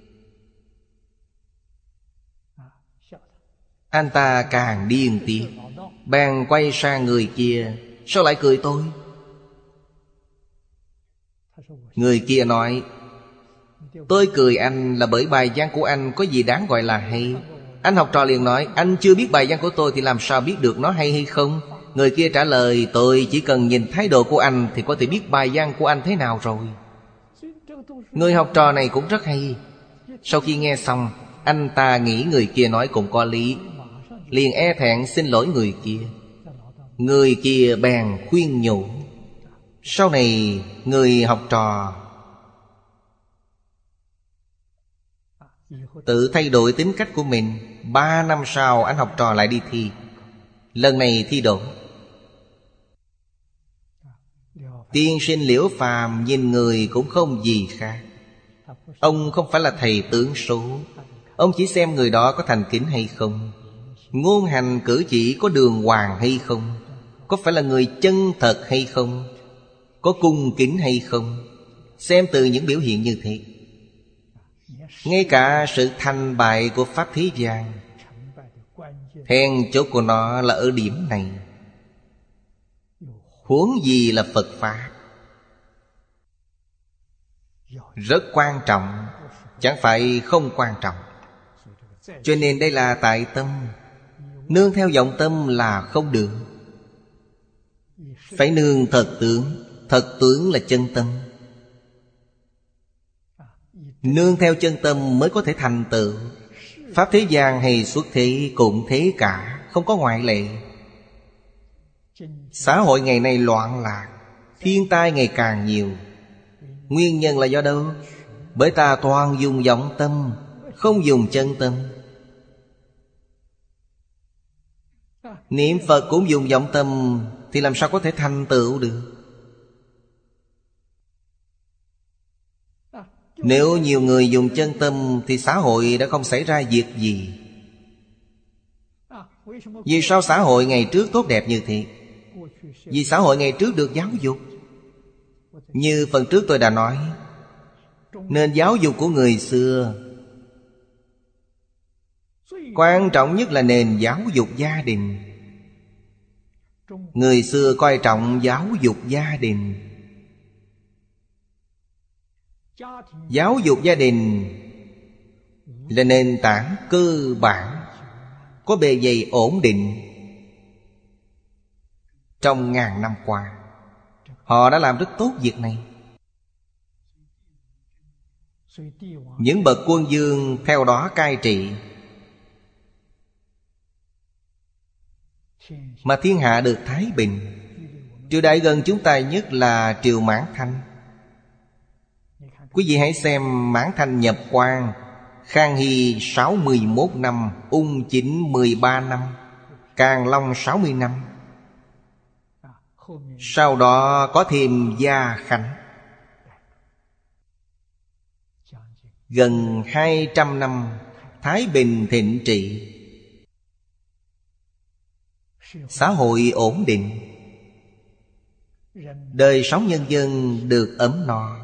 Anh ta càng điên tiết, bèn quay sang người kia: sao lại cười tôi? Người kia nói: tôi cười anh là bởi bài văn của anh có gì đáng gọi là hay. Anh học trò liền nói: anh chưa biết bài văn của tôi thì làm sao biết được nó hay hay không? Người kia trả lời: tôi chỉ cần nhìn thái độ của anh thì có thể biết bài văn của anh thế nào rồi. Người học trò này cũng rất hay. Sau khi nghe xong, anh ta nghĩ người kia nói cũng có lý, liền e thẹn xin lỗi người kia. Người kia bèn khuyên nhủ. Sau này người học trò tự thay đổi tính cách của mình. 3 năm sau anh học trò lại đi thi. Lần này thi đỗ. Tiên sinh Liễu Phàm nhìn người cũng không gì khác. Ông không phải là thầy tướng số. Ông chỉ xem người đó có thành kính hay không, ngôn hành cử chỉ có đường hoàng hay không, có phải là người chân thật hay không, có cung kính hay không. Xem từ những biểu hiện như thế. Ngay cả sự thành bại của pháp thế gian, then chốt của nó là ở điểm này. Huống gì là Phật Pháp. Rất quan trọng, chẳng phải không quan trọng. Cho nên đây là tại tâm. Nương theo vọng tâm là không được. Phải nương thật tướng. Thật tướng là chân tâm. Nương theo chân tâm mới có thể thành tựu. Pháp thế gian hay xuất thế cũng thế cả, không có ngoại lệ. Xã hội ngày nay loạn lạc, thiên tai ngày càng nhiều. Nguyên nhân là do đâu? Bởi ta toàn dùng vọng tâm, không dùng chân tâm. Niệm Phật cũng dùng vọng tâm, thì làm sao có thể thành tựu được? Nếu nhiều người dùng chân tâm thì xã hội đã không xảy ra việc gì. Vì sao xã hội ngày trước tốt đẹp như thế? Vì xã hội ngày trước được giáo dục. Như phần trước tôi đã nói, nền giáo dục của người xưa quan trọng nhất là nền giáo dục gia đình. Người xưa coi trọng giáo dục gia đình. Giáo dục gia đình là nền tảng cơ bản, có bề dày ổn định. Trong ngàn năm qua, họ đã làm rất tốt việc này. Những bậc quân vương theo đó cai trị, mà thiên hạ được thái bình. Triều đại gần chúng ta nhất là triều Mãn Thanh. Quý vị hãy xem Mãn Thanh nhập quan, Khang Hy 61 năm, Ung Chỉnh 13 năm, Càn Long 60 năm. Sau đó có thêm Gia Khánh. Gần 200 năm thái bình thịnh trị, xã hội ổn định, đời sống nhân dân được ấm no.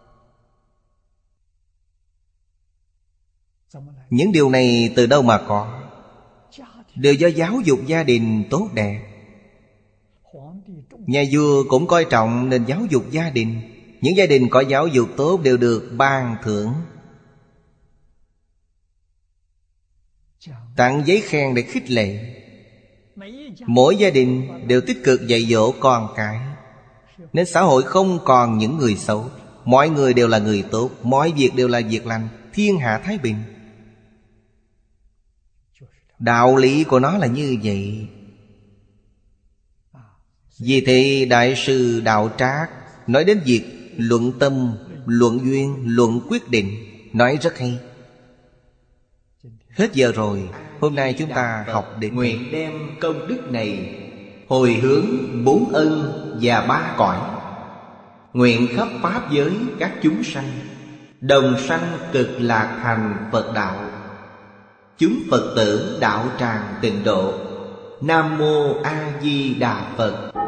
Những điều này từ đâu mà có? Đều do giáo dục gia đình tốt đẹp. Nhà vua cũng coi trọng nền giáo dục gia đình. Những gia đình có giáo dục tốt đều được ban thưởng, tặng giấy khen để khích lệ. Mỗi gia đình đều tích cực dạy dỗ con cái, nên xã hội không còn những người xấu. Mọi người đều là người tốt, mọi việc đều là việc lành, thiên hạ thái bình. Đạo lý của nó là như vậy. Vì thế Đại sư Đạo Trác nói đến việc luận tâm, luận duyên, luận quyết định, nói rất hay. Hết giờ rồi. Hôm nay chúng ta học đến nguyện đem công đức này hồi hướng 4 ân và 3 cõi, nguyện khắp pháp giới các chúng sanh đồng sanh cực lạc thành Phật đạo. Chúng Phật tử đạo tràng tịnh độ. Nam Mô A Di Đà Phật.